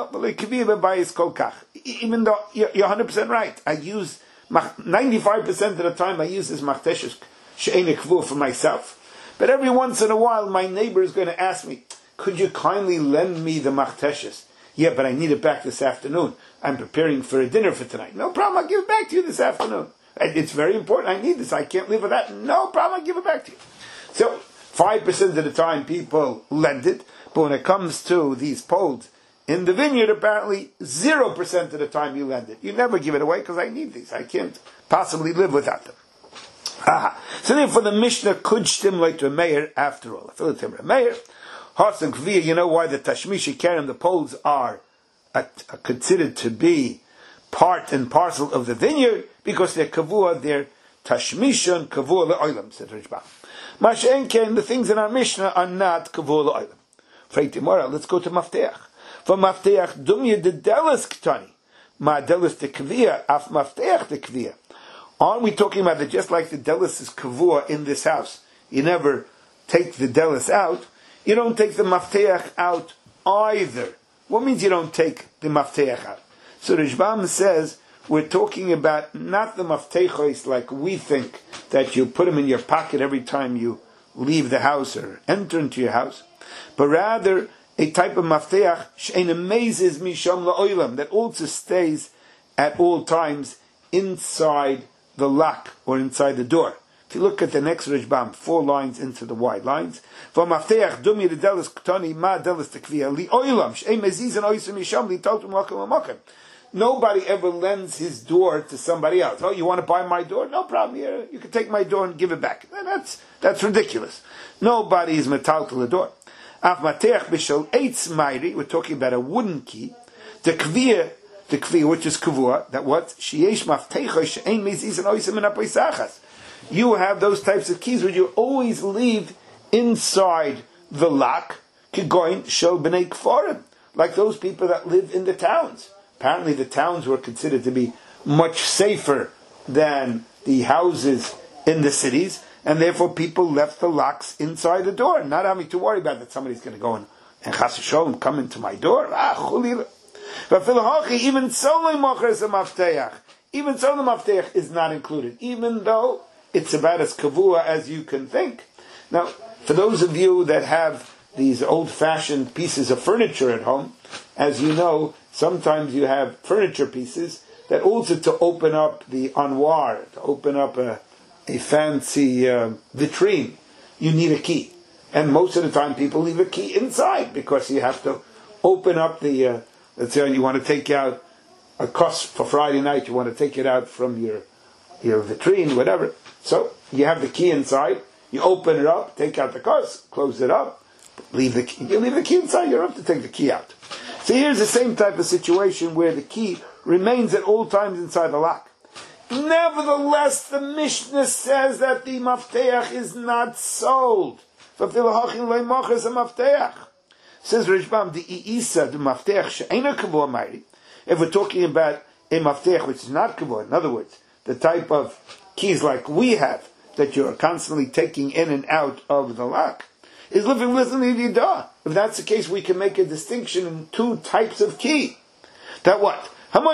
you're 100% right, I use 95% of the time I use this machteshes she'ein kavur for myself. But every once in a while, my neighbor is going to ask me, could you kindly lend me the machteshes? Yeah, but I need it back this afternoon. I'm preparing for a dinner for tonight. No problem, I'll give it back to you this afternoon. It's very important, I need this, I can't live without it. No problem, I'll give it back to you. So, 5% of the time people lend it, but when it comes to these poles In the vineyard, apparently, 0% of the time you lend it. You never give it away because I need these. I can't possibly live without them. So therefore, the Mishnah could stimulate to a mayor after all. You know why the Tashmish Karim, the poles, are considered to be part and parcel of the vineyard? Because they're kavua, they're tashmishon kavua le'olam, said Rishbam. Masha'en ken, the things in our Mishnah are not kavua le'olam. Freitimora, let's go to Mafteach. For Mafteach, dumya de delis ktani. Ma delis de kavia, af Mafteach de kavia. Aren't we talking about that just like the delis is kavua in this house? You never take the delis out. You don't take the Mafteach out either. What means you don't take the Mafteach out? So Rishbam says, we're talking about not the Maftechos like we think, that you put them in your pocket every time you leave the house or enter into your house, but rather a type of Mafteach she'ein amazes misham la'olam, that also stays at all times inside the lock or inside the door. If you look at the next Rishbam, 4 lines into the wide lines, for Mafteach dumi dedelis ktani ma delis tekvia li oilam she'ein mezizan oisem misham li totum lakum amakim. Nobody ever lends his door to somebody else. Oh, you want to buy my door? No problem. Here, you can take my door and give it back. That's ridiculous. Nobody is metal to the door. Af Mateach b'shel eitz mayri. We're talking about a wooden key. The kviya, which is kavua. That what? Sheyesh maftecha she'ein mezizan oisem min hapoisachas. You have those types of keys which you always leave inside the lock. Kigoin shel b'nei kfarim, like those people that live in the towns. Apparently the towns were considered to be much safer than the houses in the cities, and therefore people left the locks inside the door, not having to worry about that somebody's going to go and chas v'sholom come into my door. But even so the Mafteach is not included, even though it's about as kavua as you can think. Now, for those of you that have these old-fashioned pieces of furniture at home, as you know, sometimes you have furniture pieces that also to open up the armoire, to open up a fancy vitrine, you need a key. And most of the time people leave a key inside because you have to open up the, let's say you want to take out a cuss for Friday night, you want to take it out from your vitrine, whatever. So you have the key inside, you open it up, take out the cuss, close it up, leave the key. You leave the key inside, you don't have to take the key out. So here's the same type of situation where the key remains at all times inside the lock. Nevertheless, the Mishnah says that the Mafteach is not sold. Says Rishbam, the Isa, the Mafteach, she'ena kavua mayri. If we're talking about a Mafteach which is not kavua, in other words, the type of keys like we have, that you're constantly taking in and out of the lock, is living with the Yidah. If that's the case, we can make a distinction in 2 types of key. That what? That's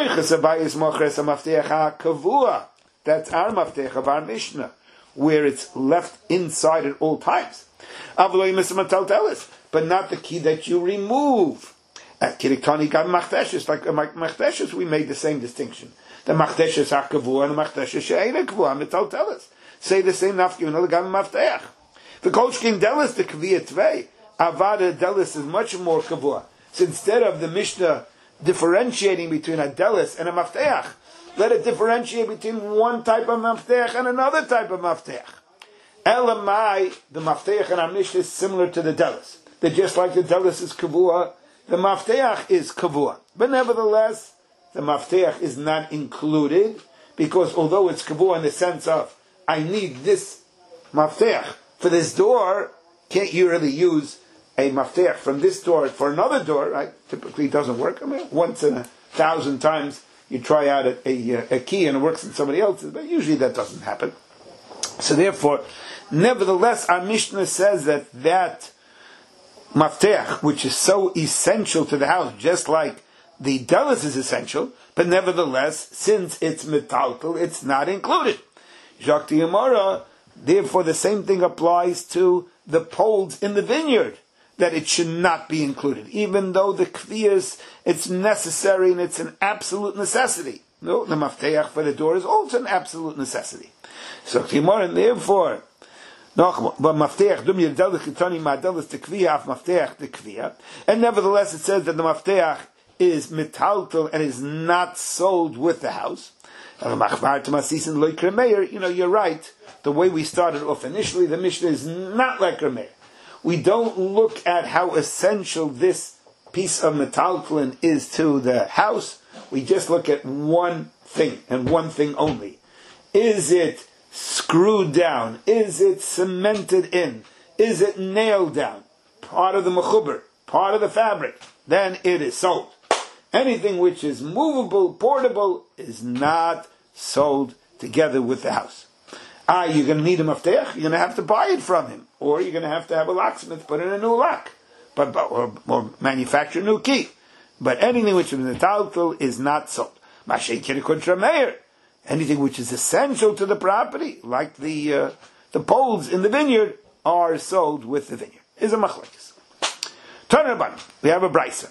our Mafteach of our Mishnah, where it's left inside at all times. But not the key that you remove. At Kirikani got Machteshes, like Machteshes, we made the same distinction. The Machteshes are Kavua and the Machteshes she'eina Kavua, Metaltelis. Say the same nafkim, another guy Mafteach. The Kolchkin Delis, the Kaviyah Tvei, Avada Delis is much more kavua. So instead of the Mishnah differentiating between a Delis and a Mafteach, let it differentiate between one type of Mafteach and another type of Mafteach. Elamai, the Mafteach in our Mishnah is similar to the Delis. They're just like the Delis is kavua, the Mafteach is kavua. But nevertheless, the Mafteach is not included, because although it's kavua in the sense of, I need this Mafteach for this door, can't you really use a Mafteach from this door for another door, right? Typically it doesn't work. I mean, once in 1,000 times you try out a key and it works in somebody else's, but usually that doesn't happen. So therefore, nevertheless, our Mishnah says that Mafteach, which is so essential to the house, just like the Delis is essential, but nevertheless, since it's metaltal, it's not included. Jacques Yamara, therefore the same thing applies to the poles in the vineyard, that it should not be included, even though the kviyas, it's necessary and it's an absolute necessity. No, the Mafteach for the door is also an absolute necessity. So Yamara, and therefore, And nevertheless, it says that the mafteach is metaltal and is not sold with the house. You're right. The way we started off initially, the Mishnah is not like Rameir. We don't look at how essential this piece of metaltalin is to the house. We just look at one thing and one thing only. Is it screwed down? Is it cemented in? Is it nailed down? Part of the mechuber, part of the fabric. Then it is sold. Anything which is movable, portable, is not sold together with the house. You're going to need a mafteach, you're going to have to buy it from him. Or you're going to have a locksmith put in a new lock. Or manufacture a new key. But anything which is metaltal is not sold. Anything which is essential to the property, like the poles in the vineyard, are sold with the vineyard. Is a machlekes. We have a brisa.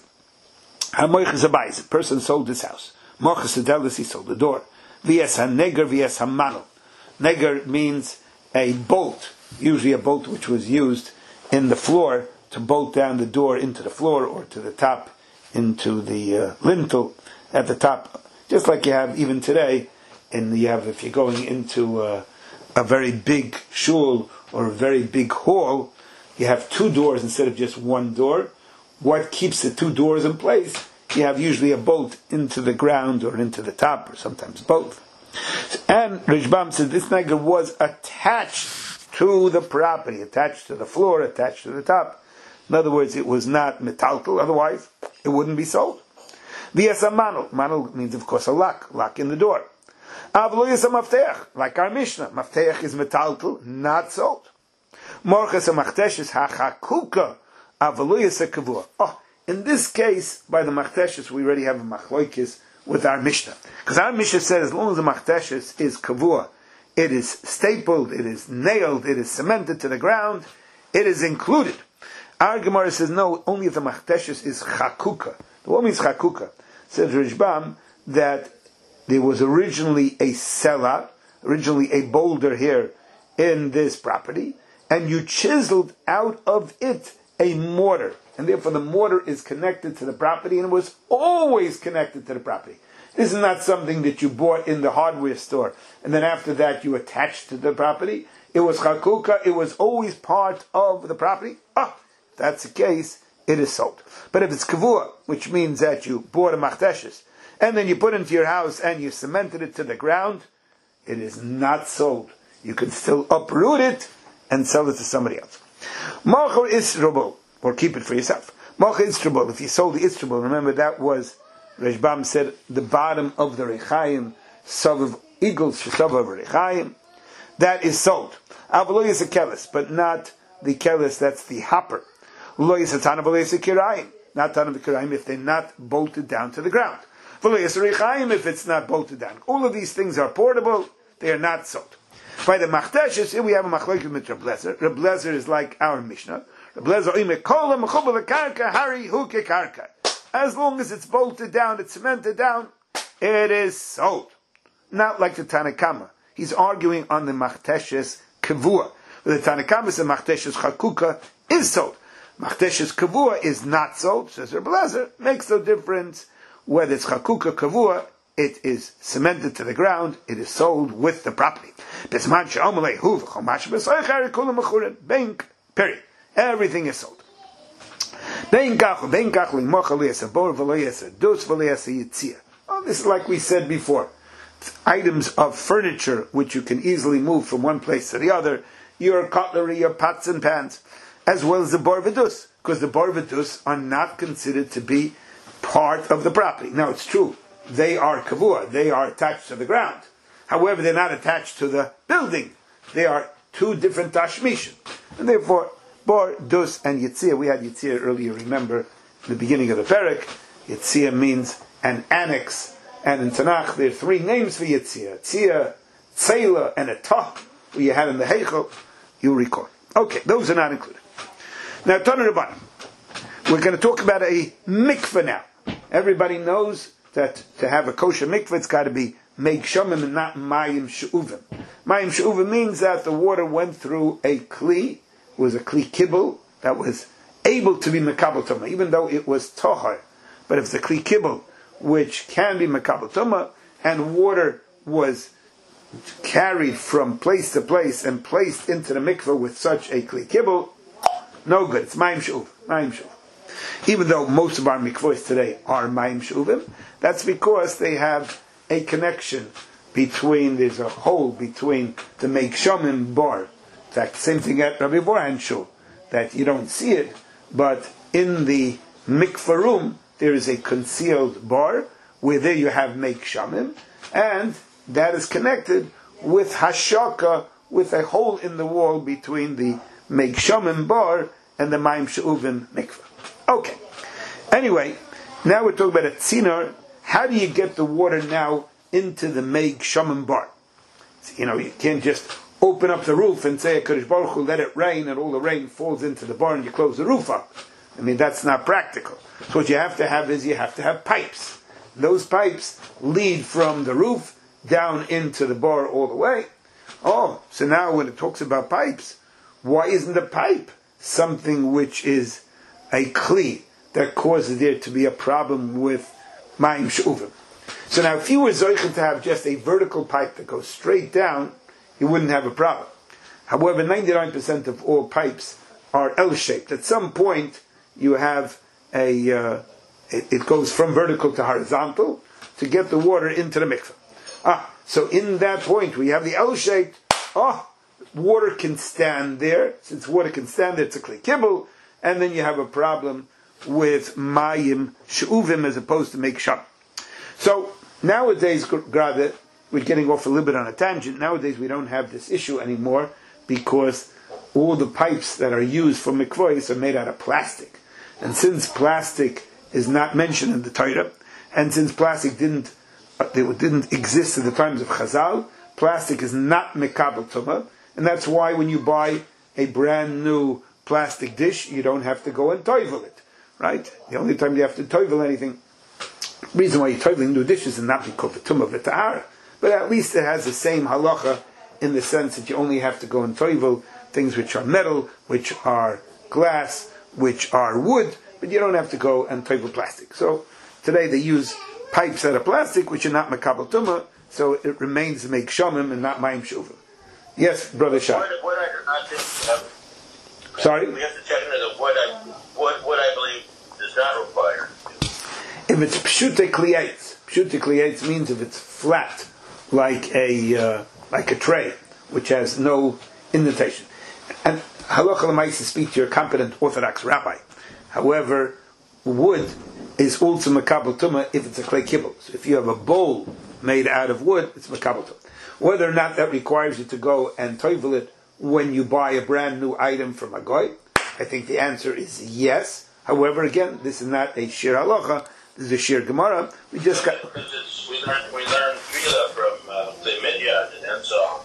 A person sold his house. He sold the door. V'es ha-neger, v'es ha-manel. Neger means a bolt, usually a bolt which was used in the floor to bolt down the door into the floor or to the top into the lintel at the top, just like you have even today. And you have, if you're going into a very big shul or a very big hall, you have two doors instead of just one door. What keeps the two doors in place? You have usually a bolt into the ground or into the top, or sometimes both. And Rishbam says this neger was attached to the property, attached to the floor, attached to the top. In other words, it was not metaltal, otherwise it wouldn't be sold. V'yasa manel. Manel means, of course, a lock in the door. Avloyasa mafteach, like our Mishnah. Mafteach is metaltal, not sold. Morchas ha-machteshes ha-chakuka, avloyasa kavua. In this case, by the machteshes, we already have a machloikis with our Mishnah. Because our Mishnah said, as long as the machteshes is kavua, it is stapled, it is nailed, it is cemented to the ground, it is included. Our Gemara says, no, only if the machteshes is chakuka. What means chakuka? Says Rishbam that there was originally a cellar, originally a boulder here in this property, and you chiseled out of it a mortar. And therefore the mortar is connected to the property, and it was always connected to the property. This is not something that you bought in the hardware store, and then after that you attached to the property. It was chakuka, it was always part of the property. If that's the case, it is sold. But if it's kavua, which means that you bought a machteshes, and then you put it into your house and you cemented it to the ground, it is not sold. You can still uproot it and sell it to somebody else. Mocher israbul, or keep it for yourself. Mocher israbul, if you sold the israbul, remember that was, Rishbam said, the bottom of the rechaim, savav eagles, savav rechaim, that is sold. Avlo is a kelis, but not the kelis, that's the hopper. Lo is a tana, v'lo is a kirayim, not tana v'kirayim if they're not bolted down to the ground. V'lo is a rechaim if it's not bolted down. All of these things are portable, they are not sold. By the machteshes, here we have a machlokes with Reb Lezer. Reb Lezer is like our Mishnah. Reb Lezer ime kola mechubel karka hari huke karka. As long as it's bolted down, it's cemented down, it is sold. Not like the Tanakama. He's arguing on the machteshes kavua. The Tanakama says machteshes chakuka is sold. Machteshes kavua is not sold. Says Reb Lezer, makes no difference whether it's chakuka kavua. It is cemented to the ground. It is sold with the property. Bank, period. Everything is sold. This is like we said before. Items of furniture which you can easily move from one place to the other. Your cutlery, your pots and pans, as well as the bar v'dus, because the bar v'dus are not considered to be part of the property. Now it's true. They are kavua, they are attached to the ground. However, they're not attached to the building. They are two different tashmishim. And therefore, bar, dus, and yitzia. We had yitzia earlier, remember, in the beginning of the parak. Yitzia means an annex. And in Tanakh, there are three names for yitzia. Tzia, tzela, and a tah. We had in the heichel, you recall. Okay, those are not included. Now, Tana Rabbanan. We're going to talk about a mikveh now. Everybody knows that to have a kosher mikveh, it's got to be meig shomim and not mayim she'uvim. Mayim she'uvim means that the water went through a kli, it was a kli kibble that was able to be mekabel tumah, even though it was tohar. But if it's a kli kibble, which can be mekabel tumah, and water was carried from place to place and placed into the mikveh with such a kli kibble, no good. It's mayim she'uv. Even though most of our mikvahs today are mayim she'uvim, that's because they have a connection between, there's a hole between the Meik Shomim bar. In fact, the same thing at Rabbi Borhan Shul, that you don't see it, but in the mikvah room, there is a concealed bar, where there you have Meik Shomim, and that is connected with Hashaka, with a hole in the wall between the Meik Shomim bar and the Mayim She'uvim mikvah. Okay. Anyway, now we're talking about a tzinor. How do you get the water now into the Meik Shomim bar? So, you can't just open up the roof and say, HaKadosh Baruch Hu, let it rain, and all the rain falls into the bar and you close the roof up. I mean, that's not practical. So what you have to have is you have to have pipes. Those pipes lead from the roof down into the bar all the way. Oh, so now when it talks about pipes, why isn't a pipe something which is a kli that causes there to be a problem with mayim she'uvim? So now if you were zoichen to have just a vertical pipe that goes straight down, you wouldn't have a problem. However, 99% of all pipes are L-shaped. At some point, you have it goes from vertical to horizontal to get the water into the mikveh. So in that point, we have the L-shaped. Water can stand there. Since water can stand there, it's a kli kibble, and then you have a problem with mayim she'uvim as opposed to Meik Shomim. So nowadays, Grave, we're getting off a little bit on a tangent. Nowadays, we don't have this issue anymore because all the pipes that are used for mikvahs are made out of plastic. And since plastic is not mentioned in the Torah, and since plastic didn't exist at the times of Chazal, plastic is not mekabel tumah, and that's why when you buy a brand new plastic dish, you don't have to go and toivel it, right? The only time you have to toivel anything, the reason why you're toiveling new dishes is not because of tumah v'tahara, but at least it has the same halacha in the sense that you only have to go and toivel things which are metal, which are glass, which are wood, but you don't have to go and toivel plastic. So today they use pipes out of plastic which are not mekabel tumah, so it remains Meik Shomim and not mayim she'uvim. Yes, Brother Shah. Sorry? We have to check into what I believe does not require. If it's pshute klietz means if it's flat, like a tray, which has no indentation. And halacha l'maisa speak to your competent Orthodox rabbi. However, wood is also mekabel tumah if it's a kli kibble. So if you have a bowl made out of wood, it's mekabel tumah. Whether or not that requires you to go and toivel it when you buy a brand new item from a goy, I think the answer is yes. However, again, this is not a shir halacha. This is a shir gemara. We just got. We learned Tefillah from the Midyat, and so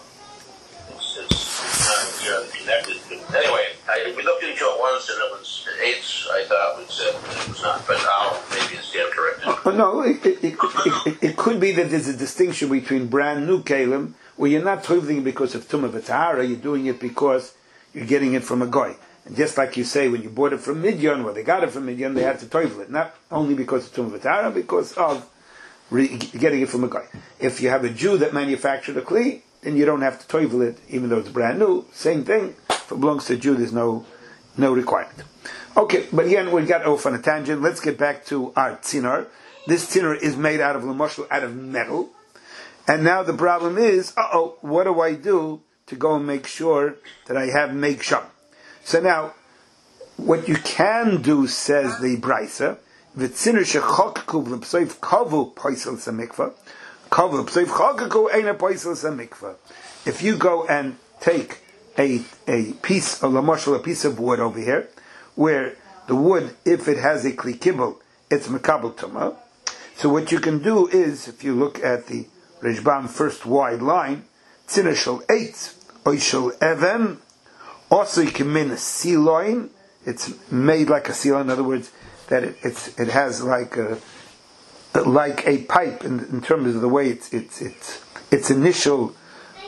it's not connected. Anyway, we looked into it once, and it was eighths. I thought it was not, but now maybe it's stand corrected. No, it could be that there's a distinction between brand new kalim, where you're not toiveling because of tumah v'tahara, you're doing it because you're getting it from a goy. And just like you say, when you bought it from Midyan, or they got it from Midyan, they had to toivel it. Not only because of tumah v'tahara, because of getting it from a goy. If you have a Jew that manufactured a kli, then you don't have to toivel it, even though it's brand new. Same thing. If it belongs to a Jew, there's no requirement. Okay, but again, we got off on a tangent. Let's get back to our tzinor. This tzinor is made out of metal. And now the problem is, what do I do to go and make sure that I have Meik Shomim? So now, what you can do, says the Brisa, v'tzinor shechokku v'psoif kavu poisel samikva, kavu psoif chokaku eina poisel samikva. If you go and take a piece of wood over here, where the wood, if it has a kli kibble, it's mekabel tumah. So what you can do is, if you look at the Rishbam first wide line, tzina shel eitz, oy shel even, also kemin siloin, it's made like a siloin, in other words, that it has like a pipe in terms of the way its initial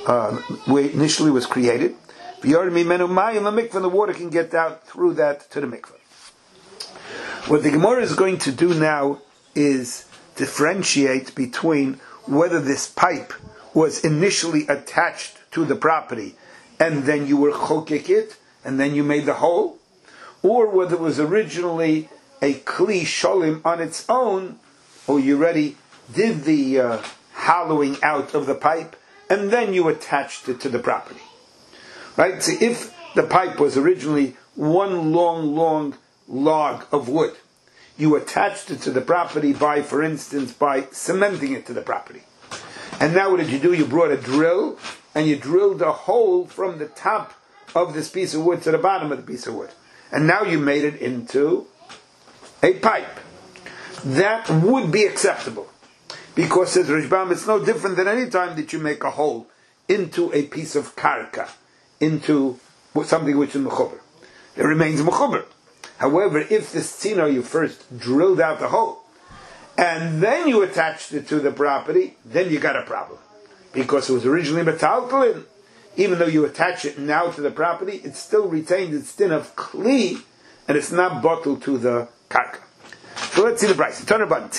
initially was created. And the water can get out through that to the mikveh. What the Gemara is going to do now is differentiate between whether this pipe was initially attached to the property and then you were chokek it and then you made the hole, or whether it was originally a kli sholim on its own, or you already did the hollowing out of the pipe and then you attached it to the property. Right? So if the pipe was originally one long log of wood, you attached it to the property by, for instance, by cementing it to the property. And now what did you do? You brought a drill and you drilled a hole from the top of this piece of wood to the bottom of the piece of wood. And now you made it into a pipe. That would be acceptable. Because, says Rishbam, it's no different than any time that you make a hole into a piece of karka, into something which is mechuber. It remains mechuber. However, if the tzina you first drilled out the hole, and then you attached it to the property, then you got a problem. Because it was originally metaltalin. Even though you attach it now to the property, it still retained its din of kli, and it's not bottled to the karka. So let's see the price. Turn a button.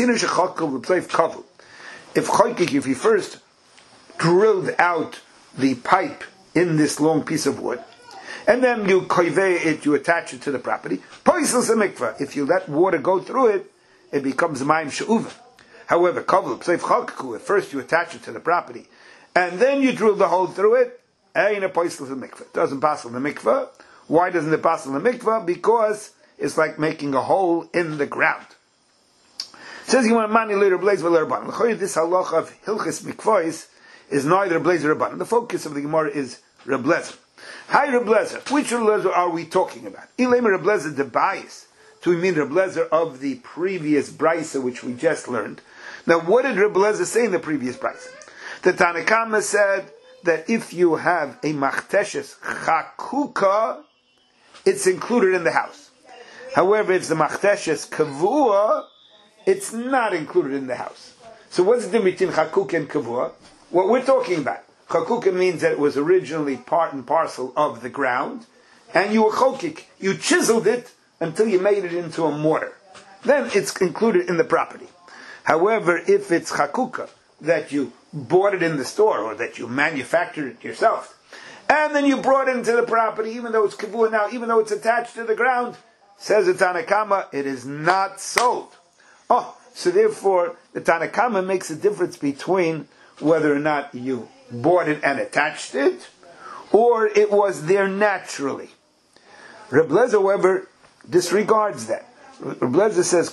If you first drilled out the pipe in this long piece of wood, and then you koiveh it, you attach it to the property, poisels a mikvah. If you let water go through it, it becomes mayim she'uva. However, if first you attach it to the property, and then you drill the hole through it, ain't a poisels a mikvah. It doesn't pass on the mikvah. Why doesn't it pass on the mikvah? Because it's like making a hole in the ground. Says you want money later blaze with rabbanon. This halacha of hilchis mikvahs is neither blaze or rabbanon. The focus of the Gemara is Reb Lezer. Hi Reb Lezer. Which Reb Lezer are we talking about? Ilema Reb Lezer the bias. Do we mean Reb Lezer of the previous brisa which we just learned? Now, what did Reb Lezer say in the previous brisa? The Tanna Kama said that if you have a machteshes chakuka, it's included in the house. However, if it's the machteshes kavua, it's not included in the house. So what's the difference between chakuk and kavua? What we're talking about. Chakuk means that it was originally part and parcel of the ground, and you were chokik. You chiseled it until you made it into a mortar. Then it's included in the property. However, if it's chakuka, that you bought it in the store, or that you manufactured it yourself, and then you brought it into the property, even though it's kavua now, even though it's attached to the ground, says the Tanna Kama, it is not sold. Oh, so therefore, the Tanna Kama makes a difference between whether or not you bought it and attached it, or it was there naturally. Reb Lezer, however, disregards that. Reb Lezer says,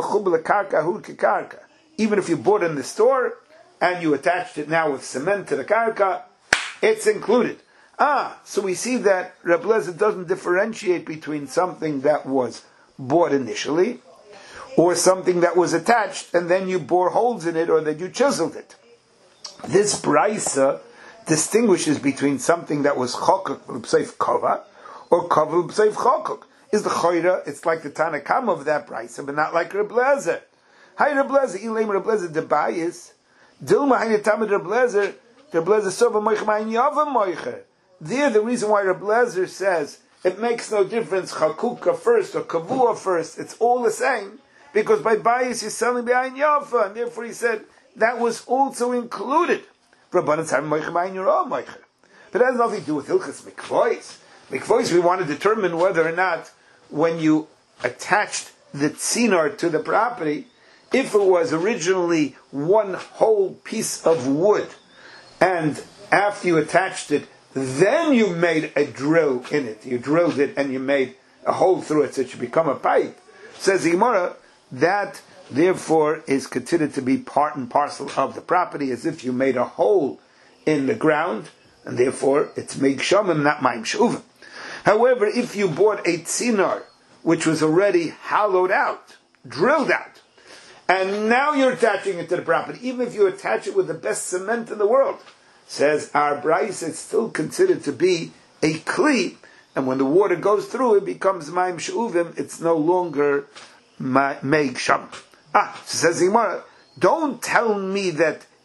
even if you bought it in the store, and you attached it now with cement to the karka, it's included. So we see that Reb Lezer doesn't differentiate between something that was bought initially, or something that was attached and then you bore holes in it, or that you chiseled it. This brisa distinguishes between something that was chokuk b'seif kova, or kova b'seif chokuk. Is the choira? It's like the Tanna Kama of that brisa, but not like Reb Lezer. Hi Reb Lezer, ilem Reb Lezer debayis, dilma hayne tamid Reb Lezer sova moicher ma'in yava moicher. There, the reason why Reb Lezer says it makes no difference chakuka first or kavua first, it's all the same. Because by bias you're selling behind Yafa, and therefore he said that was also included. But it has nothing to do with Hilchas Mikvois. Mikvois, we want to determine whether or not when you attached the tzinar to the property, if it was originally one whole piece of wood, and after you attached it, then you made a drill in it. You drilled it and you made a hole through it so it should become a pipe. Says the Gemara, that therefore is considered to be part and parcel of the property, as if you made a hole in the ground, and therefore it's meig shamim, not ma'im shuvim. However, if you bought a tzinar which was already hollowed out, drilled out, and now you're attaching it to the property, even if you attach it with the best cement in the world, says our brayse, it's still considered to be a kli, and when the water goes through, it becomes ma'im shuvim. It's no longer meig sham. So says the Gemara, don't tell me that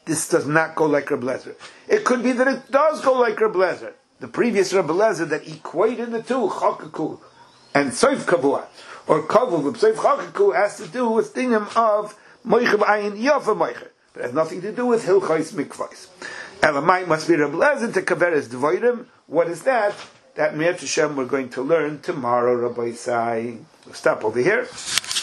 this does not go like Reb Lezer. It could be that it does go like Reb Lezer. The previous Reb Lezer that equated the two, Chakaku and Soif Kavua, or Kavul with Soif Chakaku, has to do with thingam of Moicher B'ayin Yofa Moicher. But it has nothing to do with Hilchais Mikvais. Elamai must be Reb Lezer to Kaveres Dvoidim. What is that? That Me'at Hashem we're going to learn tomorrow, Rabbi Isai. We'll stop over here.